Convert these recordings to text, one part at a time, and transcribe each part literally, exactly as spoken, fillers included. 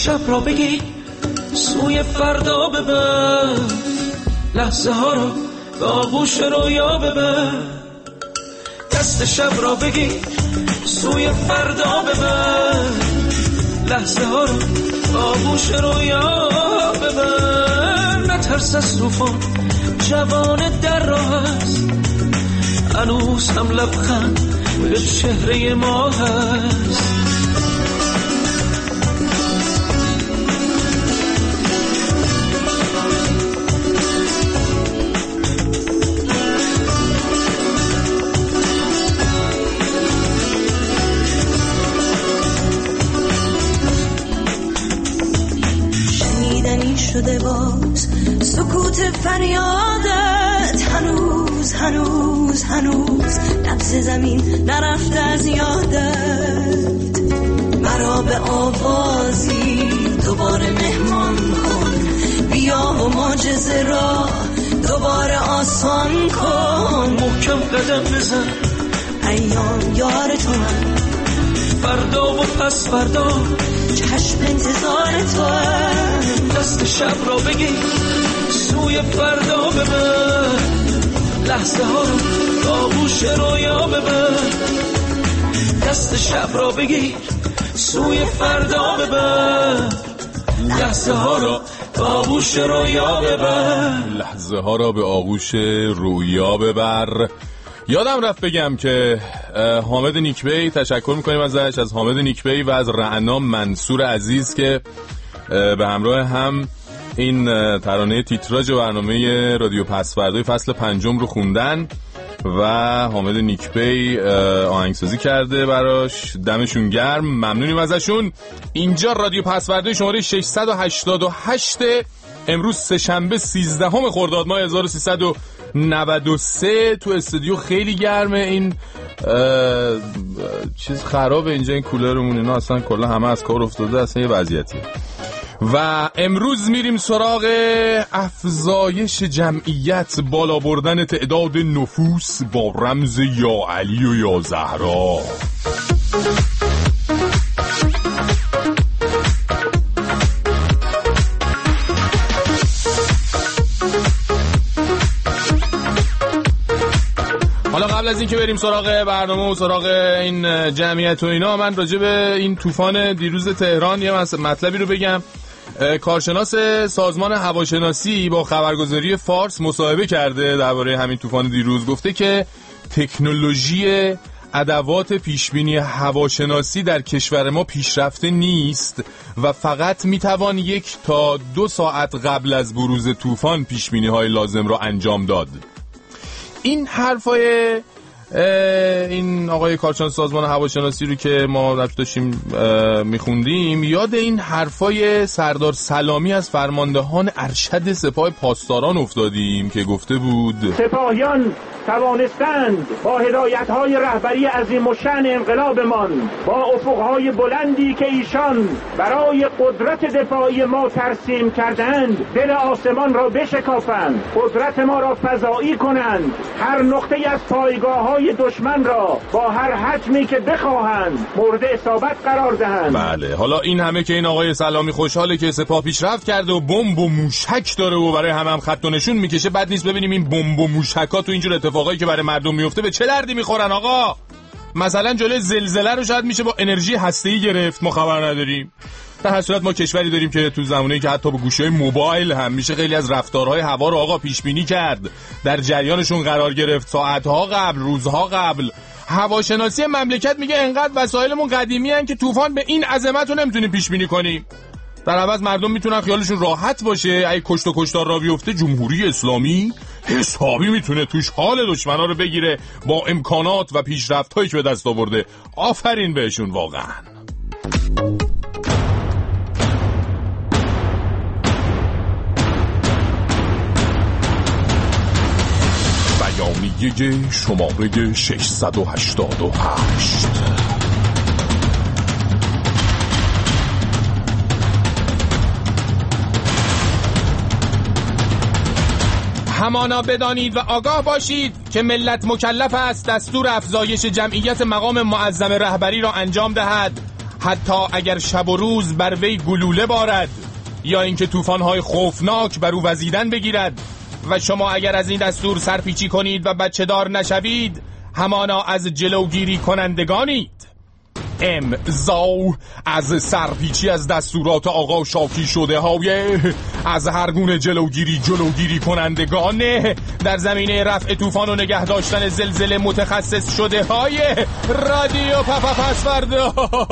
شب را بگی سوی فردا ببر، لحظه ها را به آغوش رویا ببر. دست شب را بگی سوی فردا ببر، لحظه ها را به آغوش رویا ببر. نترس از طوفان، جوان در راه است، هنوز هم لبخند به چهره ما هست. شنیدنی شده باز سکوت فریادت، هنوز هنوز هنوز نبض زمین نرفته از یادت. مرا به آوازی دوباره مهمان کن، بیا و معجزه را دوباره آسان کن. محکم قدم بزن، ایام یار تو هم، فردا و پس فردا چشم انتظار تو هم. دست شب را بگی سوی فردا ببر، لحظه ها رو به آغوش رویا ببر. دست شب را بگی سوی فردا ببر، لحظه ها رو به آغوش رویا ببر. لحظه ها را به آغوش رویا ببر. یادم رفت بگم که حامد نیکبی، تشکر میکنیم ازش، از حامد نیکبی و از رعنا منصور عزیز که به همراه هم این ترانه تیتراژ برنامه رادیو پسوردای فصل پنجم رو خوندن و حامد نیکبی آهنگسازی کرده براش. دمشون گرم، ممنونیم ازشون. اینجا رادیو پسوردای شماره ششصد و هشتاد و هشت، امروز سه‌شنبه سیزدهم خرداد ماه هزار و سیصد و نود و سه. تو استودیو خیلی گرمه، این چیز خرابه اینجا، این کولرمون اینا اصلا کلا همه از کار افتاده، اصلا یه وضعیتیه. و امروز میریم سراغ افزایش جمعیت، بالا بردن تعداد نفوس با رمز یا علی و یا زهرا. حالا قبل از این که بریم سراغ برنامه و سراغ این جمعیت و اینا، من راجع به این طوفان دیروز تهران یه مطلبی رو بگم. کارشناس سازمان هواشناسی با خبرگزاری فارس مصاحبه کرده درباره همین طوفان دیروز. گفته که تکنولوژی ادوات پیشبینی هواشناسی در کشور ما پیشرفته نیست و فقط میتوان یک تا دو ساعت قبل از بروز طوفان پیشبینی های لازم را انجام داد. این حرفای این آقای کارشناس سازمان هواشناسی رو که ما داشتیم میخوندیم، یاد این حرفای سردار سلامی از فرماندهان ارشد سپاه پاسداران افتادیم که گفته بود سپاهیان توانستند با هدایت‌های رهبری عظیم الشأن انقلابمان، با افق‌های بلندی که ایشان برای قدرت دفاعی ما ترسیم کردند، دل آسمان را بشکافند، قدرت ما را فضایی کنند، هر نقطه از پایگاه‌های دشمن را با هر حجمی که بخواهند مورد اصابت قرار دهند. بله، حالا این همه که این آقای سلامی خوشحاله که سپاه پیشرفت کرده و بمب و موشک داره و برای همه هم خط و نشون میکشه، بد نیست ببینیم این بمب و موشک‌ها تو اینجور اتفاقایی که برای مردم میفته به چه دردی میخورن آقا. مثلا جلوی زلزله رو شاید میشه با انرژی هسته‌ای گرفت، ما خبر نداریم. در هر صورت ما کشوری داریم که تو زمانی که حتی با گوشی‌های موبایل هم میشه خیلی از رفتارهای هوا رو آقا پیش بینی کرد، در جریانشون قرار گرفت، ساعت‌ها قبل، روزها قبل. هواشناسی مملکت میگه انقدر وسایلمون قدیمی ان که طوفان به این عظمت رو نمیتونیم پیش بینی کنیم. در عوض مردم میتونن خیالشون راحت باشه، اگه کشت و کشتار را بیفته جمهوری اسلامی حسابی میتونه توش حال دشمنا رو بگیره با امکانات و پیشرفت‌هایی که به دست آورده. آفرین بهشون واقعا. بیانیه شماره ششصد و هشتاد و هشت. همانا بدانید و آگاه باشید که ملت مکلف است دستور افزایش جمعیت مقام معظم رهبری را انجام دهد. حتی اگر شب و روز بر وی گلوله بارد یا اینکه طوفان‌های خوفناک بر او وزیدن بگیرد و شما اگر از این دستور سرپیچی کنید و بچه دار نشوید همانا از جلوگیری کنندگانید. امضا از سرپیچی از دستورات آقا شاکی شده های از هر گونه جلوگیری جلوگیری کنندگانه در زمینه رفع طوفان و نگه داشتن زلزله متخصص شده های رادیو پاپا پسوردا.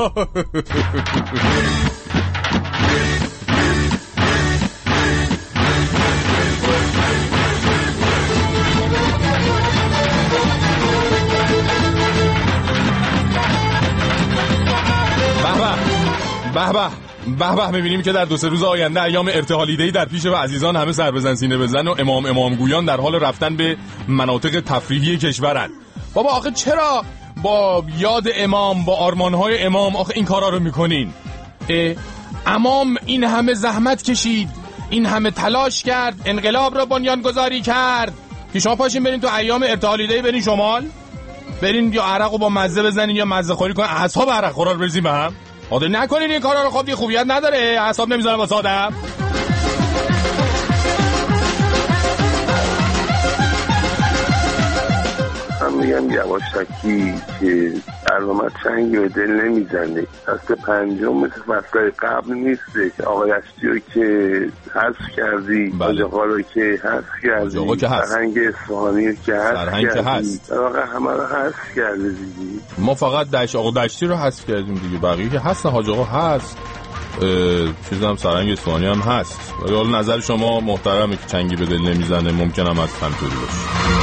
به به به به می‌بینیم که در دو سه روز آینده ایام ارتحالیده‌ای در پیش و عزیزان همه سر بزن سینه بزن و امام امامگویان در حال رفتن به مناطق تفریحی کشورن. بابا آخه چرا با یاد امام با آرمان‌های امام آخه این کارا رو می‌کنین؟ امام این همه زحمت کشید، این همه تلاش کرد، انقلاب را بنیانگذاری کرد که شما پاشین برین تو ایام ارتحالیده‌ای برین شمال، برین یا عرقو با مزه بزنین یا مزه خوری کنین، اعصاب عرق خورا رو بریزین به هم. آده نکنین این کارا رو، خب یه خوبیت نداره، اعصاب نمیذاره واسه آدم. من میگم یواشکی که علامت چنگی به دل نمیزنه. فصل پنجم مثل فصل قبل نیسته. آقای اشتیو که حذف کردی، آقا رو که حذف کردی، فرهنگ اصفهانی که حذف کردی، آقا همه رو حذف کرده دیگه. ما فقط دشت آقا دشتی رو حذف کردیم دیگه، بقیه که هستن، حاج آقا هست، چیزم سرهنگ اصفهانی هم هست. ولی حالا نظر شما محترمه که چنگی به دل نمیزنه، ممکنم از همطوری باشه.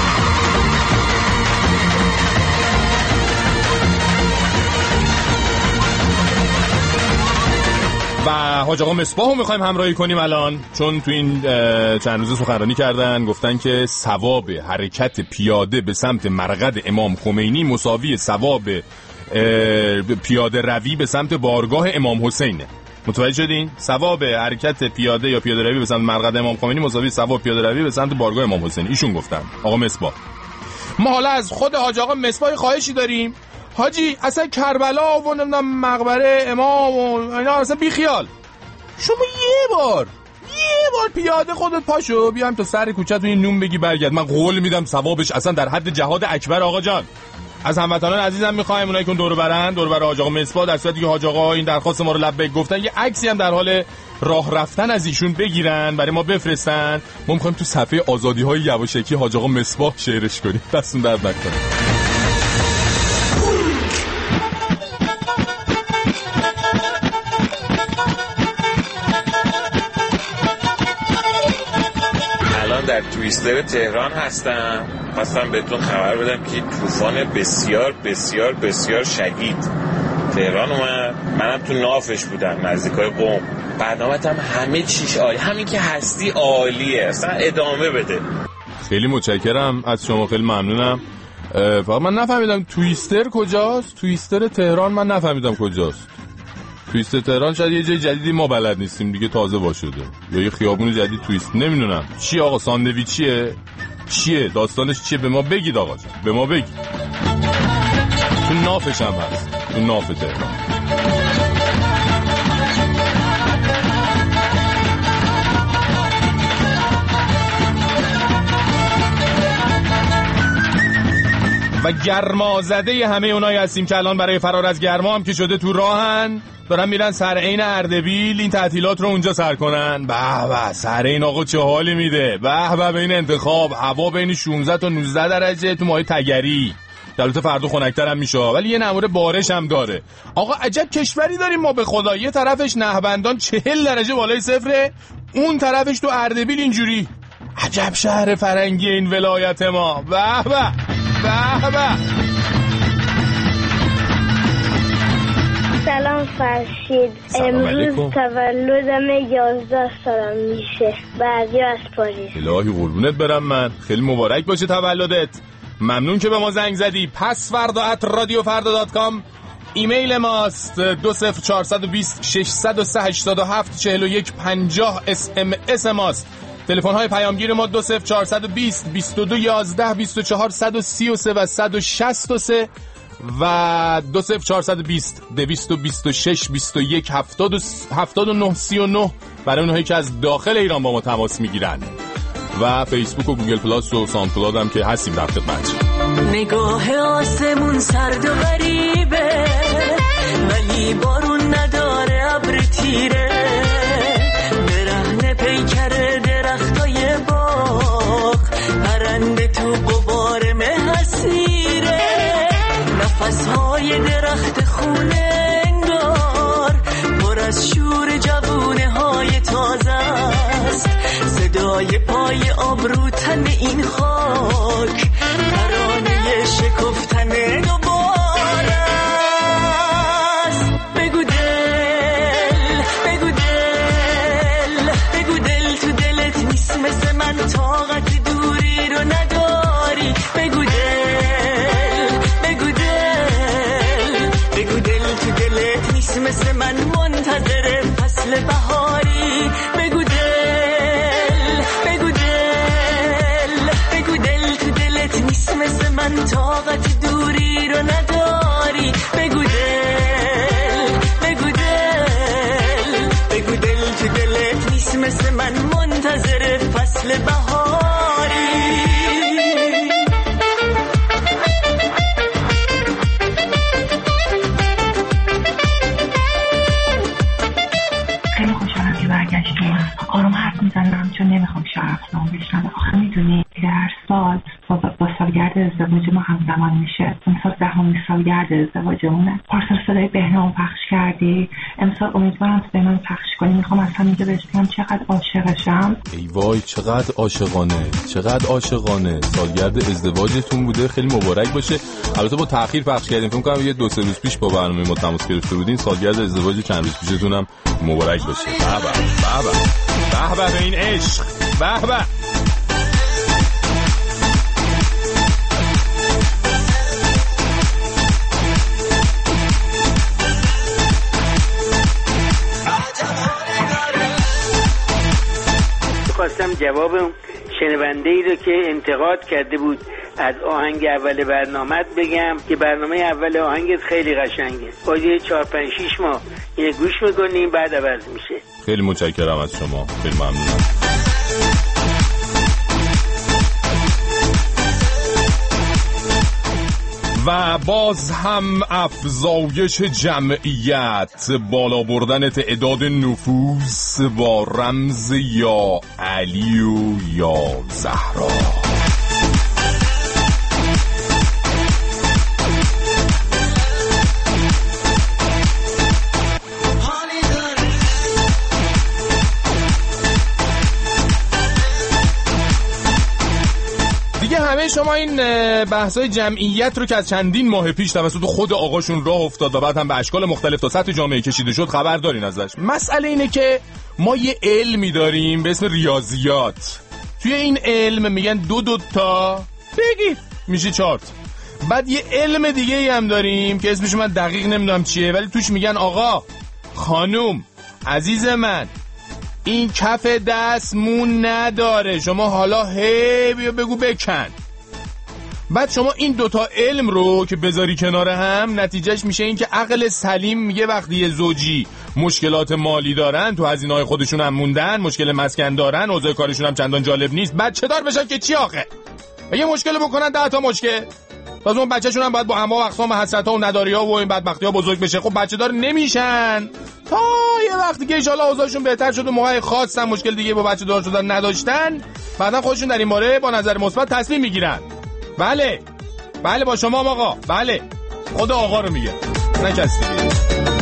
و حاج آقا مصباحو میخوایم همراهی کنیم الان، چون تو این چند روزه سخنرانی کردن، گفتن که ثواب حرکت پیاده به سمت مرقد امام خمینی مساوی ثواب پیاده روی به سمت بارگاه امام حسینه. متوجه شدین؟ ثواب حرکت پیاده یا پیاده روی به سمت مرقد امام خمینی مساوی ثواب پیاده روی به سمت بارگاه امام حسینی. ایشون گفتن، آقا مصباح. ما حالا از خود حاج آقا مصباح خواهشی داریم، حاجی اصلا کربلا و نمیدونم مقبره امام و اینا اصلا بی خیال. شما یه بار یه بار پیاده خودت پاشو بیام تا سر کوچه تو این نون بگی برگرد، من قول میدم ثوابش اصلا در حد جهاد اکبر. آقا جان از هموطنان عزیزم میخوایم اونایی که دور برن دور بر حاج آقا مصباح، در صورتی که حاج آقا این درخواست ما رو لبیک گفتن، یه عکسی هم در حال راه رفتن از ایشون بگیرن برای ما بفرستن. ما میخوایم تو صفحه آزادی‌های یواشکی حاج آقا مصباح شعرش کنیم. دستون درد نکنه. در تویستر تهران هستم، خواستم بهتون خبر بدم که طوفان بسیار بسیار بسیار شدید تهران اومد. منم تو نافش بودم نزدیکای قم. برنامه‌ت هم همه چیش عالی، همین که هستی عالیه، اصلا ادامه بده. خیلی متشکرم از شما، خیلی ممنونم. فقط من نفهمیدم تویستر کجاست؟ تویستر تهران من نفهمیدم کجاست. تویست تهران شاید یه جای جدیدی ما بلد نیستیم دیگه، تازه وا شده یا یه خیابون جدید تویست، نمیدونم چی. آقا ساندویچیه چیه؟ داستانش چیه؟ به ما بگید آقا جان، به ما بگید. تو نافش هم هست، تو ناف تهران. و گرما زده همه اونایی هستیم که الان برای فرار از گرما هم که شده تو راهن، دارن میرن سرعین اردبیل این تعطیلات رو اونجا سر کنن. به به سرعین آقا چه حالی میده، به به بین انتخاب هوا بین شانزده تا نوزده درجه تو ماه تگری، البته فردا خنک‌تر هم میشه ولی یه نموره بارش هم داره. آقا عجب کشوری داریم ما به خدا، یه طرفش نهبندان چهل درجه بالای صفره، اون طرفش تو اردبیل اینجوری. عجب شهر فرنگی این ولایت ما. به به به به. سلام فرشید، امروز تولدم یازده سالم میشه. بعدی از پاریس. الهی قربونت برم، من خیلی مبارک باشه تولدت. ممنون که به ما زنگ زدی. پس فردا ات رادیو فردا دات کام ایمیل ماست. دو صفر چهارصد و بیست ششصد و سه هشتاد و هفت چهل و یک پنجاه اس ام اس ماست. تلفن های پیامگیر ما دو صفر چهارصد و بیست بیست و دو یازده بیست و چهار صد و سی و سه و صد و شصت و سه و دو صفر چهارصد و بیست دویست و بیست و شش بیست و یک هفتاد و نه سی و نه برای اونهایی که از داخل ایران با ما تماس میگیرن و فیسبوک و گوگل پلاس و ساوند کلاود هم که هستیم در خدمت. نگاه آسمون سرد و غریبه ولی بارون نداره، ابر تیره برهنه پیکر درختای باغ، پرنده تو غبار مه اسیره، نفسهای درخت خونه انگار پر از شور جوونه های تازه است، صدای پای آبرو تن این خاک، ترانه شکفتن دوباره است. بگو دل، بگو دل، بگو دل تو دلت نیست مثل من، طاقت دوری رو نداری. بگو دل، بگو دل، بگو دل تو دلت نیست مثل من، منتظر فصل بهاری. بگو دل، بگو دل، بگو دل تو دلت نیست مثل من، طاقت دوری رو نداری. بگو دل، بگو دل، بگو دل تو دلت نیست مثل من، منتظر فصل بهاری. خیلی خوشحالم که برگشتیم. آروم حرف میزنم چون نمیخوام شرفنامه بشنوم. آخه میدونی که هر سال با, با سالگرد ازدواج ما همزمان میشه. امسال دهمین سالگرد ازدواجمونه. پارسال صدای بهنام پخش کردی، امسال امیدوارم به من پخش کنی. میخوام از همینجا بهش بگم چقدر عاشقشم. ای وای چقدر عاشقانه، چقدر عاشقانه. سالگرد ازدواجتون بوده، خیلی مبارک باشه. البته با تأخیر پخش کردیم، فکر کنم یه دو سه روز پیش با برنامه ما تماس گرفته بودین. سالگرد ازدواج چند روز پیشتون هم مبارک باشه. بابا بابا بابا به این عشق، بابا. خواستم جواب شنونده‌ای رو که انتقاد کرده بود از آهنگ اول برنامه‌ت بگم که برنامه اول آهنگت خیلی قشنگه. با یه چهار پنج شش ماه اینو گوش میکنیم بعد عوض میشه. خیلی متشکرم از شما، خیلی ممنونم. و باز هم افزایش جمعیت، بالا بردن تعداد نفوس با رمز یا علی و یا زهرا. همه شما این بحثای جمعیت رو که از چندین ماه پیش توسط خود آقاشون راه افتاد و بعد هم به اشکال مختلف تا سطح جامعه کشیده شد خبر دارین ازش. مسئله اینه که ما یه علمی داریم به اسم ریاضیات. توی این علم میگن دو دو تا بگیر میشه چهار. بعد یه علم دیگه ای هم داریم که اسمش من دقیق نمیدونم چیه، ولی توش میگن آقا خانوم عزیز من این کف دست مون نداره، شما حالا هی بیا بگو بکن. بعد شما این دوتا علم رو که بذاری کنار هم، نتیجهش میشه این که عقل سلیم میگه وقتی یه زوجی مشکلات مالی دارن، تو هزینه‌های خودشون هم موندن، مشکل مسکن دارن، اوضاع کارشون هم چندان جالب نیست، بچه دار بشن که چی آخه؟ اگه مشکل بکنن ده تا مشکل، باز اون بچه‌شون هم باید با انواع و اقسام حسرت‌ها و نداری‌ها و این بدبختی‌ها بزرگ بشه. خب بچه دار نمیشن تا یه وقتی که ان شاءالله اوضاعشون بهتر شد و موقع خواستن مشکل دیگه با بچه دار شدن نداشتن، بعدن خودشون در این باره با نظر مثبت تصمیم میگیرن. بله بله با شما آقا، بله خود آقا رو میگه، نه کسی دیگه.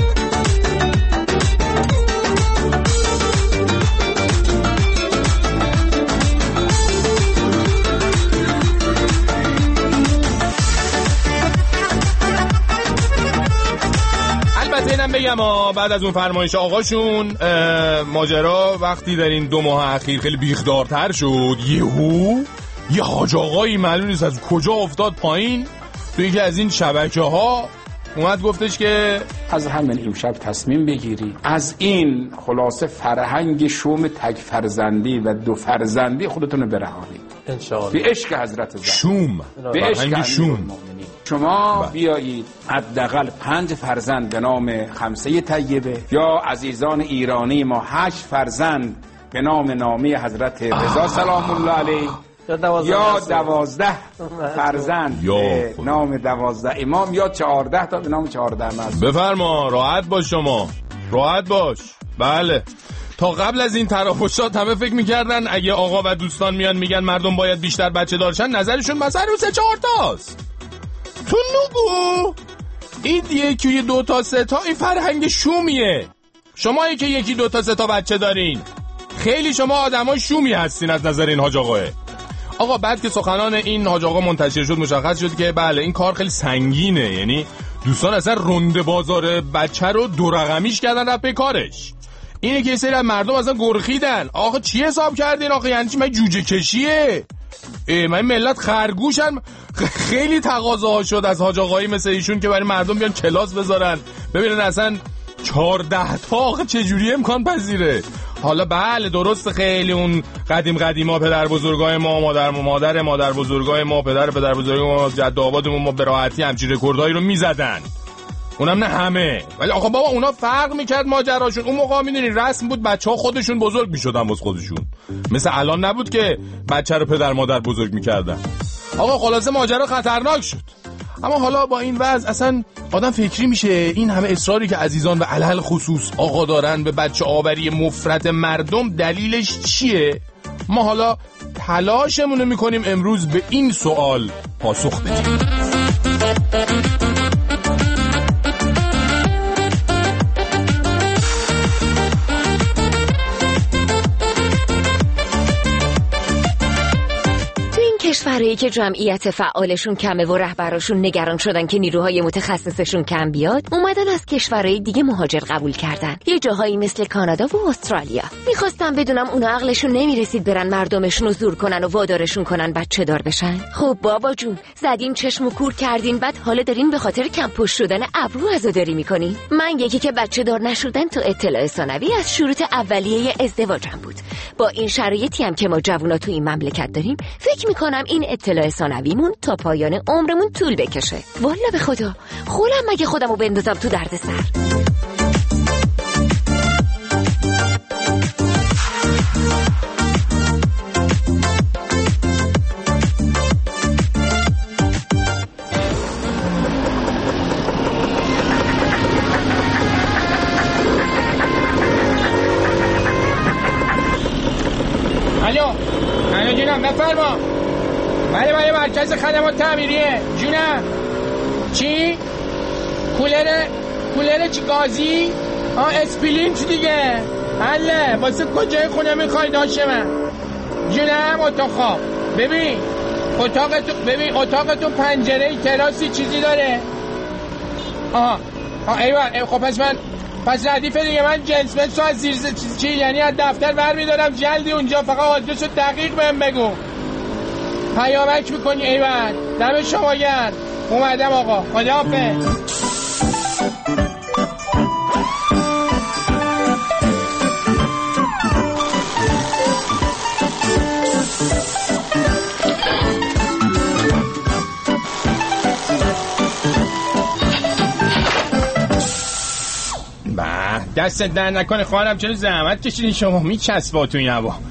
اینم بگم بعد از اون فرمایش آقاشون ماجرا وقتی در این دو ماه اخیر خیلی بیخدارتر شد، یهو یه حاج آقایی معلوم نیست از کجا افتاد پایین تو یکی از این شبکه ها، اومد گفتش که از همین امشب تصمیم بگیری از این خلاصه فرهنگ شوم تک فرزندی و دو فرزندی خودتون رو برهانید انشاءالله به عشق حضرت زهرا. شوم به عشق شوم شما بیایید حداقل پنج فرزند به نام خمسه طیبه یا عزیزان ایرانی ما هشت فرزند به نام نامی حضرت رضا سلام الله علیه یا دوازده فرزند به نام دوازده امام یا چهارده تا به نام چهارده مذهب. بفرما، راحت باش شما، راحت باش. بله، تا قبل از این تراوشات همه فکر میکردن اگه آقا و دوستان میان میگن مردم باید بیشتر بچه دارشن، نظرشون مثلا رو سه چهار تاست. تو نگو این یکی دو تا سه تا این فرهنگ شومیه. شمایی که یکی دو تا سه تا بچه دارین خیلی شما آدمای شومی هستین از نظر این حاج آقاه. آقا بعد که سخنان این حاج آقا منتشر شد مشخص شد که بله این کار خیلی سنگینه، یعنی دوستان اصلا رنده بازار بچه رو دو رقمیش کردن رفت به کارش. اینه که سری مردم اصلا گرخیدن. آقا چی حساب کردین آقا؟ یعنی چی؟ من جوجه کشیه؟ من ملت خرگوشن. خیلی تقاضاها شد از حاج آقایی مثل ایشون که برای مردم بیان کلاس بذارن ببینن اصلا چهارده تا آقا چجوری امکان پذیره. حالا بله درست خیلی اون قدیم قدیما پدر بزرگای ما مادر مادر مادر بزرگای ما پدر پدر بزرگای ما جد آبادمون ما به راحتی همچین رکوردایی رو میزدن، اونم نه همه، ولی آقا بابا اونا فرق میکرد ماجراشون. اون موقع میدونی رسم بود بچه ها خودشون بزرگ میشدن واسه خودشون، مثل الان نبود که بچه رو پدر مادر بزرگ میکردن. آقا خلاصه ماجرا خطرناک شد. اما حالا با این وضع اصلا آدم فکری میشه این همه اصراری که عزیزان و علل خصوص آقا دارن به بچه آوری مفرط مردم دلیلش چیه؟ ما حالا تلاشمونو میکنیم امروز به این سوال پاسخ بدیم. کشورهایی که جمعیت فعالشون کمه و رهبراشون نگران شدن که نیروهای متخصصشون کم بیاد، اومدن از کشورهای دیگه مهاجر قبول کردن. یه جاهایی مثل کانادا و استرالیا. میخواستم بدونم اونا عقلشون نمیرسید برن مردمشون رو زور کنن و وادارشون کنن بچه دار بشن. خب بابا جون، زدین چشم و کور کردین، بعد حالا دارین به خاطر کم پشت شدن ابرو عزاداری میکنین. من یکی که بچه دار نشدن تو اطلاع ثانوی از شروط اولیه ازدواجم بود. با این شرایطی هم که ما جوونا تو این مملکت داریم، فکر میکنم این اطلاع ثانویمون تا پایان عمرمون طول بکشه. والا به خدا خودم مگه خودمو بندازم تو درد سر. الو الو جونم بفرما. بله بله مرکز خدمات تعمیریه. جونم چی؟ کولر کولر چی گازی؟ آه اسپلینت دیگه. حله واسه کجای خونه میخوای داشه من؟ جونم اتاق خواب. ببین اتاقتون ببین اتاقتون پنجره تراسی چیزی داره؟ آها آه ایوه. خب پس من پس ردیفه دیگه من جنس بسو از زیر چی یعنی از دفتر برمیدارم جلدی اونجا، فقط آدرسو دقیق بهم بگو. پیامک میکنی. ایوان دم شما گرد. اومدم آقا. خداحافظ. با دست در نکنه خواهرم، چرا زحمت کشیدین شما؟ میچسبا تو این هوا.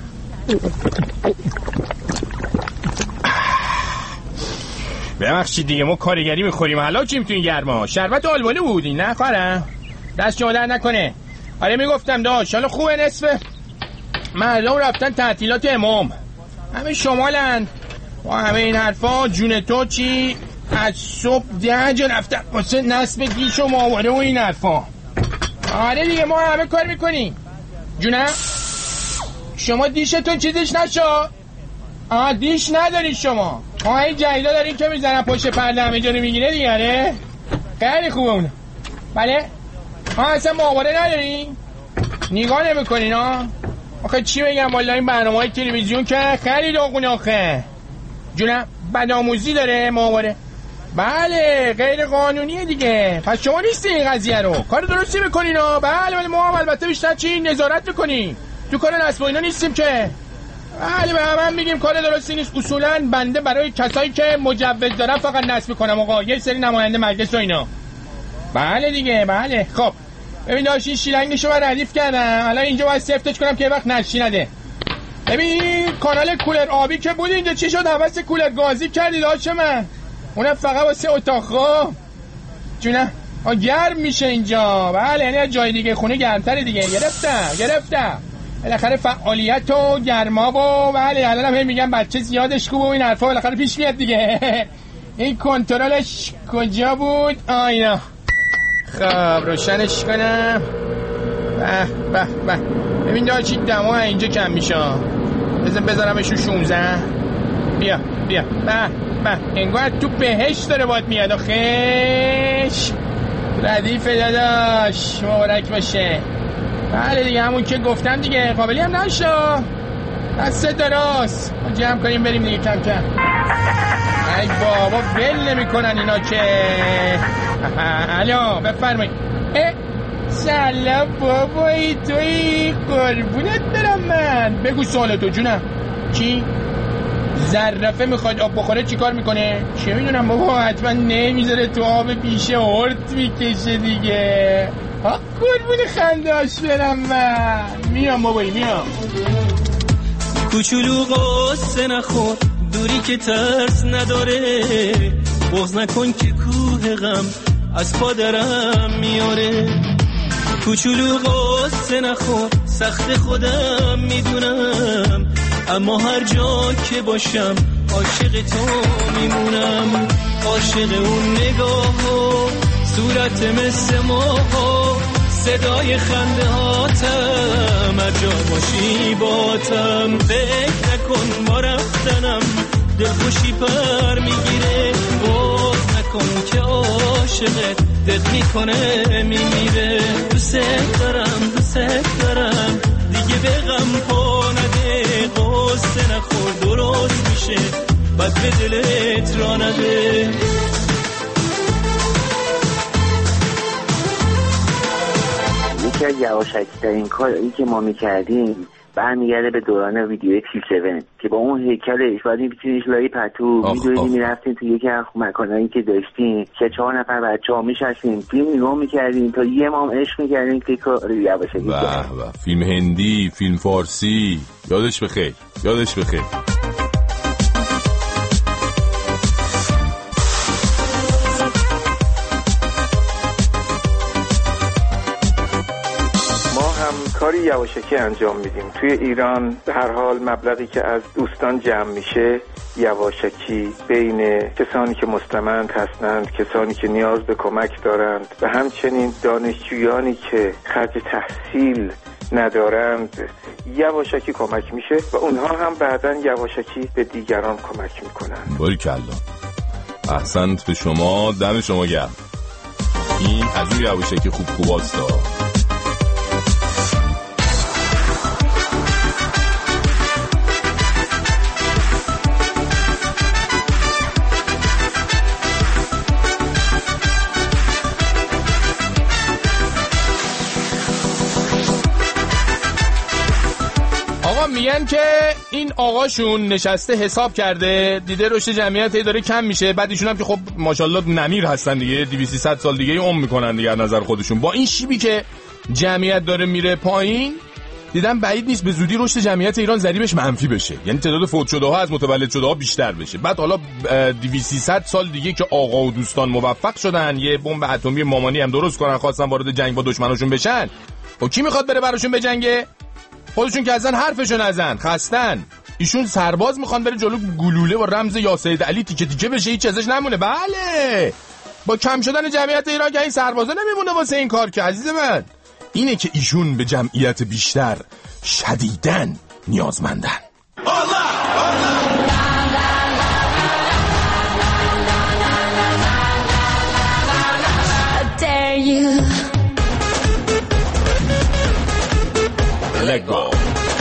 ببخشید دیگه ما کارگری میخوریم حالا چیم تو این گرما. شربت آلبالو بودی نه خواهرم؟ دست شما در نکنه. آره میگفتم داشت حالا خوبه نصفه مردم رفتن تعطیلات امام، همه شمالند و همه این حرفا. جون تو چی؟ از صبح ده جا رفتن واسه نصب گیش و ماوره و این حرفا. آره دیگه ما همه کار میکنیم. جونم شما دیشتون چیزش نشو؟ آه دیش نداری شما؟ آه این جایدا دارین که میزنن پشت پرده همه جا رو میگیره دیگه. آره خیلی خوبه اونه. بله آه اصلا ماوره ندارین؟ نگاه نمیکنین ها؟ آخه چی بگم والا این برنامه های تلویزیون که خیلی داغونه آخه. جونم بدآموزی داره ماوره. بله غیر قانونیه دیگه. پس شما نیستی این قضیه رو کار درستی میکنین ها. بله ولی ما هم البته بیشتر چی نظارت میکنیم تو کار نصب و اینا نیستیم که. علی به من میگیم کار درستی نیست. اصولا بنده برای کسایی که مجوز دارن فقط نصب میکنم آقا، یه سری نماینده مجلس و اینا. بله دیگه بله. خب ببین داشت این شیلنگشو من ردیف کردم، الان اینجا باید سفتش کنم که یه وقت نشی نده. ببین کانال کولر آبی که بود اینجا چی شد؟ حوث کولر گازی کردی داشت من، اونم فقط واسه اتاق جونه ها گرم میشه اینجا. بله یعنی جای دیگه خونه گرمتره دیگه. گرفتم گرفتم بالاخره فعالیت و گرما و بله الان هم میگم بچه زیادش خوبه و این حرفا بالاخره پیش میاد دیگه. این کنترلش کجا بود؟ آینا خب روشنش کنم. به به به ببین داشت این دما اینجا کم میشه، بزن بذارمش رو شونزده. بیا بیا به به انگار تو بهشت داره باد میاد آخش. ردیف داداش مبارک باشه. بله دیگه همون که گفتم دیگه، قابلی هم نشو دست دراز ما جمع کنیم بریم دیگه کم کم. ای بابا ول نمی کنن اینا که. الو بفرمایید. سلام بابایی توی قربونت دارم من. بگو سوالتو جونم. چی؟ زرافه میخواد آب بخوره چیکار میکنه؟ چه میدونم بابا، حتما نمیذاره تو آب پیشه هرت میکشه دیگه. ها قربون خنداش برم من. میام بابایی میام. کوچولو قصه نخور دوری که ترس نداره، بغض نکن که کوه غم از پادرم میاره. کوچولو قصه نخور سخت خودم میدونم، اما هر جا که باشم عاشق تو میمونم. عاشق اون نگاه و صورت مثل ماها، صدای خنده هاتم هر جا باشی باتم. فکر نکن ما رفتنم دلخوشی پر میگیره، باز نکن که عاشقت دق میکنه میمیره. دوست دارم دوست دارم دیگه به غم پا نده، قصه نخور درست میشه بد به دلت را نده. یکی از یواشکی ترین کاری که ما میکردیم برمیگرده به دوران ویدیو تی هفت که با اون هیکلش باید می‌پیچونیش لای پتو می‌دویدیم می‌رفتیم تو یکی از مکانایی که داشتیم که چهار نفر بچه‌ها می‌شستیم فیلم نگاه می‌کردیم تا یه مام عشق می‌کردیم که کار یواشکی. به به فیلم هندی، فیلم فارسی، یادش بخیر یادش بخیر. کاری یواشکی انجام میدیم توی ایران. به هر حال مبلغی که از دوستان جمع میشه یواشکی بین کسانی که مستمند هستند، کسانی که نیاز به کمک دارند و همچنین دانشجویانی که خرج تحصیل ندارند یواشکی کمک میشه و اونها هم بعداً یواشکی به دیگران کمک میکنن. باریکلا احسنت به شما، دم شما گرم. این از اون یواشکی خوب خوباستا. میگن که این آقاشون نشسته حساب کرده، دیده رشد جمعیت داره کم میشه، بعد ایشون هم که خب ماشاءالله نمیر هستن دیگه، دویست سیصد سال دیگه عمر میکنن دیگه از نظر خودشون. با این شیبی که جمعیت داره میره پایین، دیدن بعید نیست به زودی رشد جمعیت ایران ضریبش منفی بشه، یعنی تعداد فوت شده ها از متولد شده ها بیشتر بشه. بعد حالا دویست سیصد سال دیگه که آقا و دوستان موفق شدن یه بمب اتمی مامانی هم درست کنن، خواستن وارد جنگ با دشمناشون بشن، و کی میخواد بره براشون بجنگه؟ خودشون که ازن حرفشون ازن خستن. ایشون سرباز میخوان بره جلو گلوله و رمز یا سید علی تیکه تیکه بشه، هیچ ازش نمونه. بله با کم شدن جمعیت ایران که این سربازا نمیمونه واسه این کار که عزیز من. اینه که ایشون به جمعیت بیشتر شدیدن نیازمندن. لگو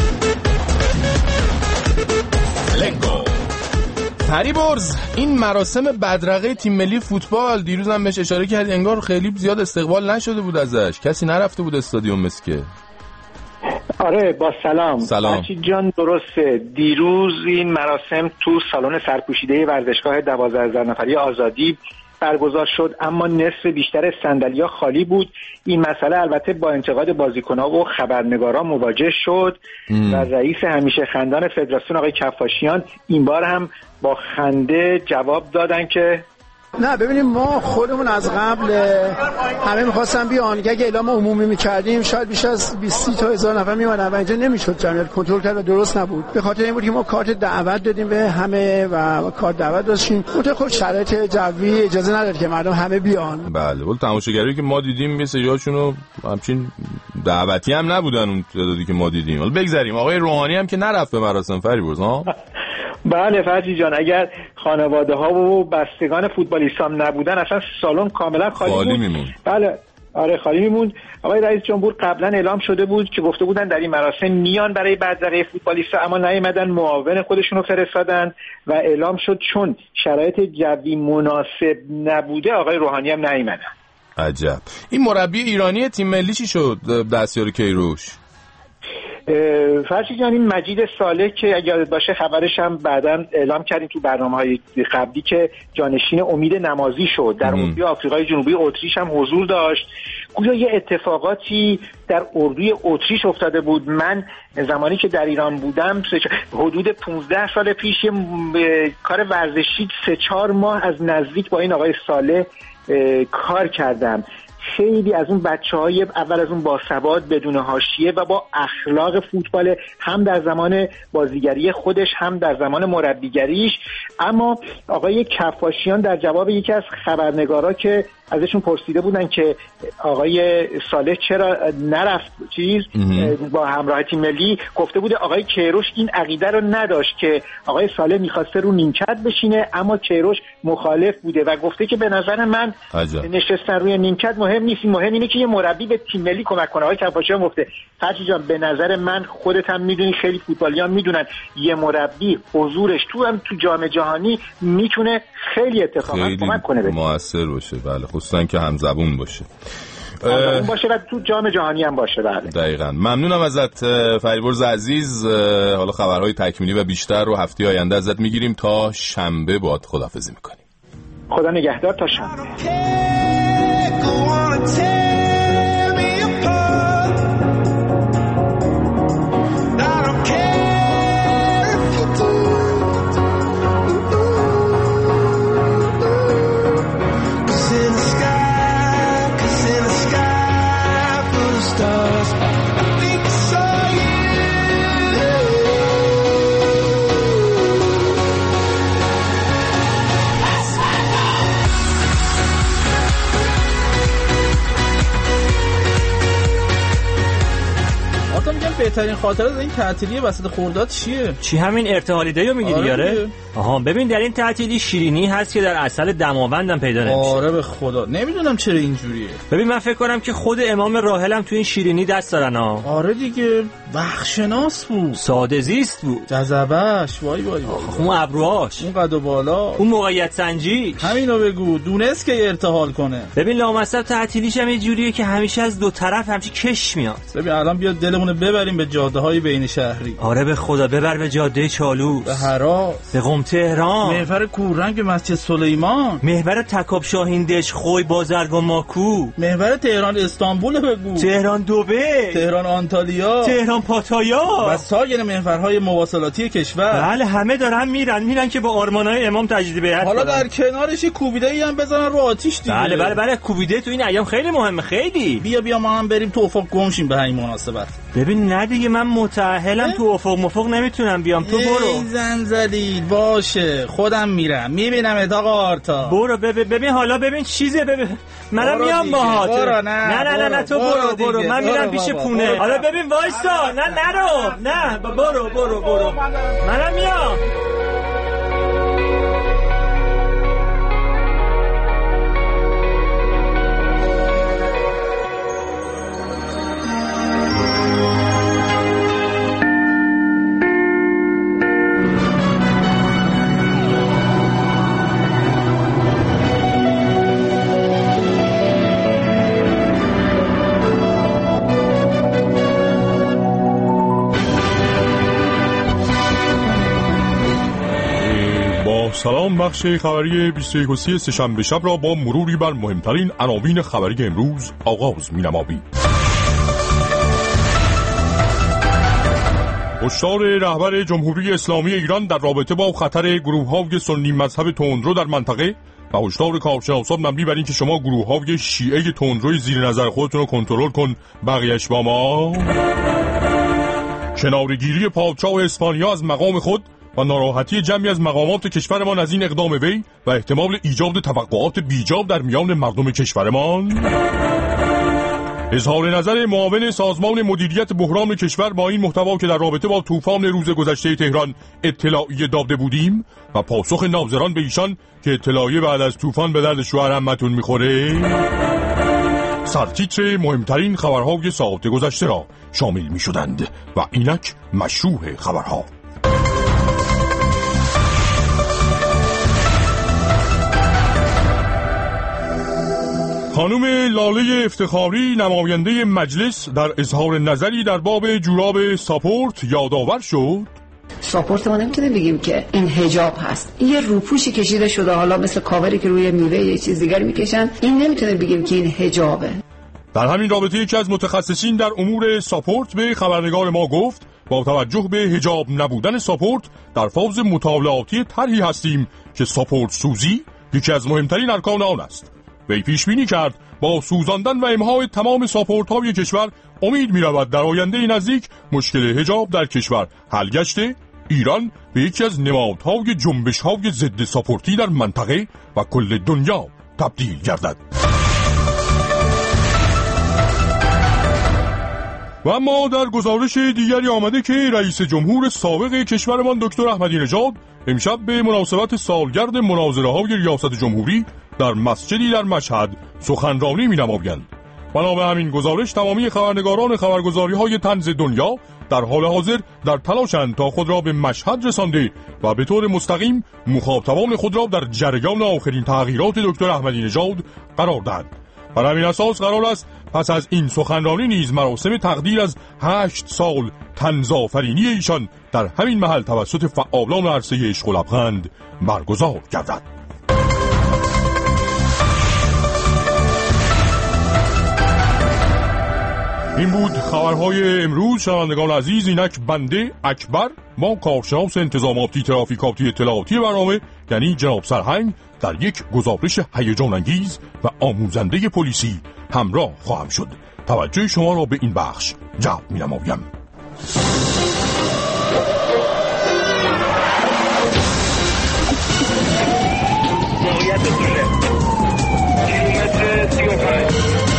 لگو فریبرز، این مراسم بدرقه تیم ملی فوتبال دیروز هم بهش اشاره کردی، انگار خیلی زیاد استقبال نشده بود ازش، کسی نرفته بود استادیوم مسکه. آره با سلام. سلام بچی جان، درسته دیروز این مراسم تو سالن سرپوشیده ورزشگاه دوازده هزار نفری آزادی برگزار شد، اما نصف بیشتر صندلی‌ها خالی بود. این مسئله البته با انتقاد بازیکن‌ها و خبرنگاران مواجه شد ام. و رئیس همیشه خندان فدراسیون آقای کفاشیان این بار هم با خنده جواب دادن که نه ببینیم ما خودمون از قبل همه می‌خواستن بیان که اگه اعلام عمومی می‌کردیم شاید بیش از بیست تا هزار نفر می‌اومدن و اینجا نمی‌شد جمعیت کنترل کرد و درست نبود. به خاطر این بود که ما کارت دعوت دادیم به همه و کارت دعوت داشتیم. البته خب شرایط جوی اجازه نداد که مردم همه بیان. بله ولی تماشاگری که ما دیدیم یه سریاشونو همچین دعوتی هم نبودن اون تعدادی که ما دیدیم. حالا بگذریم. آقای روحانی هم که نرفت به مراسم فریبرز ها. بله فرجی جان، اگر خانواده ها و بستگان فوتبالیست هم نبودن اصلا سالن کاملا خالی, خالی میمون. بله آره خالی میموند. آقای رئیس جمهور قبلا اعلام شده بود که گفته بودن در این مراسم میان برای بدرقه فوتبالیستا، اما نیومدن، معاون خودشونو فرستادن و اعلام شد چون شرایط جوی مناسب نبوده آقای روحانی هم نیومدن. عجب. این مربی ایرانی تیم ملی چی شد دستیار کیروش؟ فرشی جان، این مجید صالح که اگر یاد باشه خبرش هم بعداً اعلام کردیم تو برنامه‌های قبلی که جانشین امید نمازی شد، در اردوی آفریقای جنوبی اتریش هم حضور داشت. گویا یه اتفاقاتی در اردوی اتریش افتاده بود. من زمانی که در ایران بودم حدود پانزده سال پیش کار ورزشی سه چهار ماه از نزدیک با این آقای صالح کار کردم. خیلی از اون بچه‌های اول از اون باسواد بدون حاشیه و با اخلاق فوتبال، هم در زمان بازیگری خودش هم در زمان مربیگریش. اما آقای کفاشیان در جواب یکی از خبرنگارا که ازشون پرسیده بودن که آقای صالح چرا نرفت چیز با همراه تیم ملی، گفته بوده آقای کیروش این عقیده رو نداشت که آقای صالح می‌خواسته رو نیمکت بشینه، اما کیروش مخالف بوده و گفته که به نظر من عجب. نشستن روی نیمکت مهم نیست، مهم اینه که یه مربی به تیم ملی کمک کنه. آقای کفاشیان گفته فرشی جان به نظر من، خودت هم میدونی، خیلی فوتبالیان میدونن، یه مربی حضورش تو هم تو جام جهانی میتونه خیلی اتفاقا کمک کنه، خیلی موثر باشه. بله خصوصا که همزبون باشه همزبون باشه و تو جام جهانی هم باشه. بله دقیقاً. ممنونم ازت فریبرز عزیز. حالا خبرهای تکمیلی و بیشتر رو هفته آینده ازت میگیریم. تا شنبه باهات خداحافظی میکنیم. خدا نگهدار تا شنبه. بهترین خاطره از این تعطیلی وسط خرداد چیه؟ چی همین ارتحالیده‌ایو میگی دیگه؟ آره. آها ببین در این تعطیلی شیرینی هست که در عسل دماوندم پیدا نمیشه. آره به خدا نمیدونم چرا اینجوریه. ببین من فکر کنم که خود امام راحلم تو این شیرینی دست دارن ها. آره دیگه وحشتناس بود. ساده زیست بود. جذبش وای وای وای. اون ابروهاش، اون قد و بالا، اون موقعیت سنجی. همینو بگو، دونست که ارتحال کنه. ببین لامصب تعطیلیش هم یه جوریه که همیشه از دو طرف همچی کش میاد. ببین الان بیا دلمون ببریم به جاده‌های بین شهری. آره به خدا ببر به جاده چالوس، به هراس، به قم تهران، محور کوررنگ مسجد سلیمان، محور تکاب شاهین دش خوی بازرگان ماکو، محور تهران استانبول بگو، تهران دبی، تهران آنتالیا، تهران پاتایا و سایر محورهای مواصلاتی کشور. بله همه دارن میرن میرن که با آرمانهای امام تجدید بیعت حالا کنن. در کنارش کوبیده‌ای هم بزنن رو آتیش دیگه. بله بله بله کوبیده تو این ایام خیلی مهمه. خیلی بیا بیا ما هم بریم تو افق گمشیم به همین مناسبت. ببین نه دیگه من متأهلم تو افق مفق نمیتونم بیام. تو برو. زنزلیل باشه خودم میرم میبینم اتاق آرتا. برو ببین حالا ببین چیزه ببین منم میام باهات. نه نه نه نه تو برو برو, برو. من میرم پیش پونه. حالا ببین وایسا. نه نرو نه برو برو برو منم میام. سلام. بخش خبری بیست و یک سه‌شنبه شب را با مروری بر مهمترین عناوین خبری امروز آغاز می‌نماییم. هشدار رهبر جمهوری اسلامی ایران در رابطه با خطر گروه‌های سنی مذهب تندرو در منطقه و هشدار کارشناسان مبنی بر اینکه شما گروه‌های شیعه تندروی زیر نظر خودتون رو کنترل کن، بقیه‌اش با ما. کنارگیری پادشاه اسپانیا از مقام خود و ناراحتی جمعی از مقامات کشورمان از این اقدام وی و احتمال ایجاد توقعات بیجا در میان مردم کشورمان. اظهار نظر معاون سازمان مدیریت بحران کشور با این محتوا که در رابطه با طوفان روز گذشته تهران اطلاعیه داده بودیم و پاسخ ناظران به ایشان که اطلاعیه بعد از طوفان به درد شوهر عمتون میخوره. سرتیتر مهمترین خبرهای ساعت گذشته را شامل میشدند و اینک مشروع خبرها. خانم لاله افتخاری نماینده مجلس در اظهار نظری در باب جوراب ساپورت یادآور شد ساپورت ما نمیتونیم بگیم که این حجاب هست، این یه روپوشی کشیده شده، حالا مثل کاوری که روی میوه یه چیز دیگر میکشن، این نمیتونیم بگیم که این حجابه. در همین رابطه یکی از متخصصین در امور ساپورت به خبرنگار ما گفت با توجه به حجاب نبودن ساپورت در فاز مطالعاتی طرحی هستیم که ساپورت سوزی یکی از مهمترین ارکان آن است. وی پیش بینی کرد با سوزاندن و امهای تمام ساپورت های کشور امید می رود در آینده نزدیک مشکل حجاب در کشور حل گشته ایران به یکی از نمادهای جنبش های ضد ساپورتی در منطقه و کل دنیا تبدیل گردد. و اما در گزارش دیگری آمده که رئیس جمهور سابق کشورمان دکتر احمدی نژاد امشب به مناسبت سالگرد مناظره های ریاست جمهوری در مسجدی در مشهد سخنرانی می‌نمایند. بنا به همین گزارش تمامی خبرنگاران خبرگزاری‌های طنز دنیا در حال حاضر در تلاشند تا خود را به مشهد رسانده و به طور مستقیم مخاطبان خود را در جریان آخرین تغییرات دکتر احمدی نژاد قرار دهند. بر همین اساس قرار است پس از این سخنرانی نیز مراسم تقدیر از هشت سال طنزآفرینی ایشان در همین محل توسط فعالان عرصه عشق و لبخند برگزار گردد. این بود خبرهای امروز. شنوندگان عزیز، اینک بنده اکبر با کارشناس انتظاماتی ترافیکاتی اطلاعاتی برنامه یعنی جناب سرهنگ در یک گزارش هیجان انگیز و آموزنده پلیسی همراه خواهم شد. توجه شما را به این بخش جلب می‌نمایم. موقعیت کیلومتر سی و پنج.